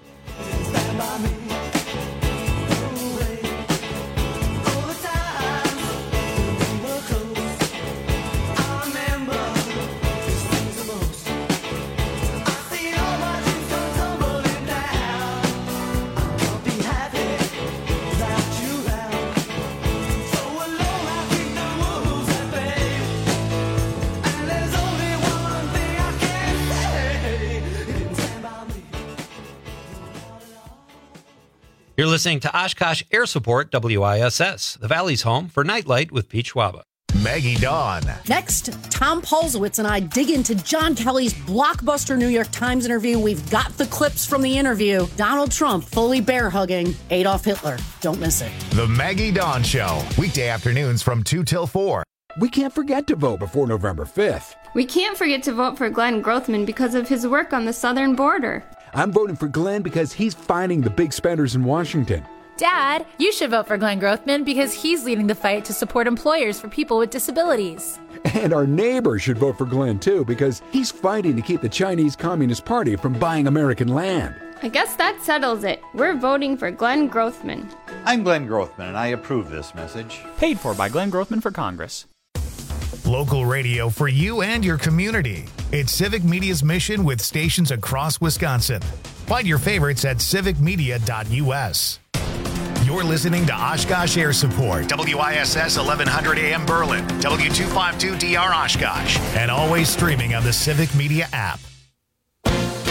You're listening to Oshkosh Air Support, W I S S, the Valley's home for Nightlight with Pete Schwaba. Maggie Dawn. Next, Tom Paulsowitz and I dig into John Kelly's blockbuster New York Times interview. We've got the clips from the interview. Donald Trump fully bear hugging Adolf Hitler. Don't miss it. The Maggie Dawn Show. Weekday afternoons from two till four. We can't forget to vote before November fifth. We can't forget to vote for Glenn Grothman because of his work on the southern border. I'm voting for Glenn because he's finding the big spenders in Washington. Dad, you should vote for Glenn Grothman because he's leading the fight to support employers for people with disabilities. And our neighbor should vote for Glenn, too, because he's fighting to keep the Chinese Communist Party from buying American land. I guess that settles it. We're voting for Glenn Grothman. I'm Glenn Grothman, and I approve this message. Paid for by Glenn Grothman for Congress. Local radio for you and your community. It's Civic Media's mission with stations across Wisconsin. Find your favorites at civic media dot u s. You're listening to Oshkosh Air Support, W I S S eleven hundred A M Berlin, W two fifty-two D R Oshkosh, and always streaming on the Civic Media app.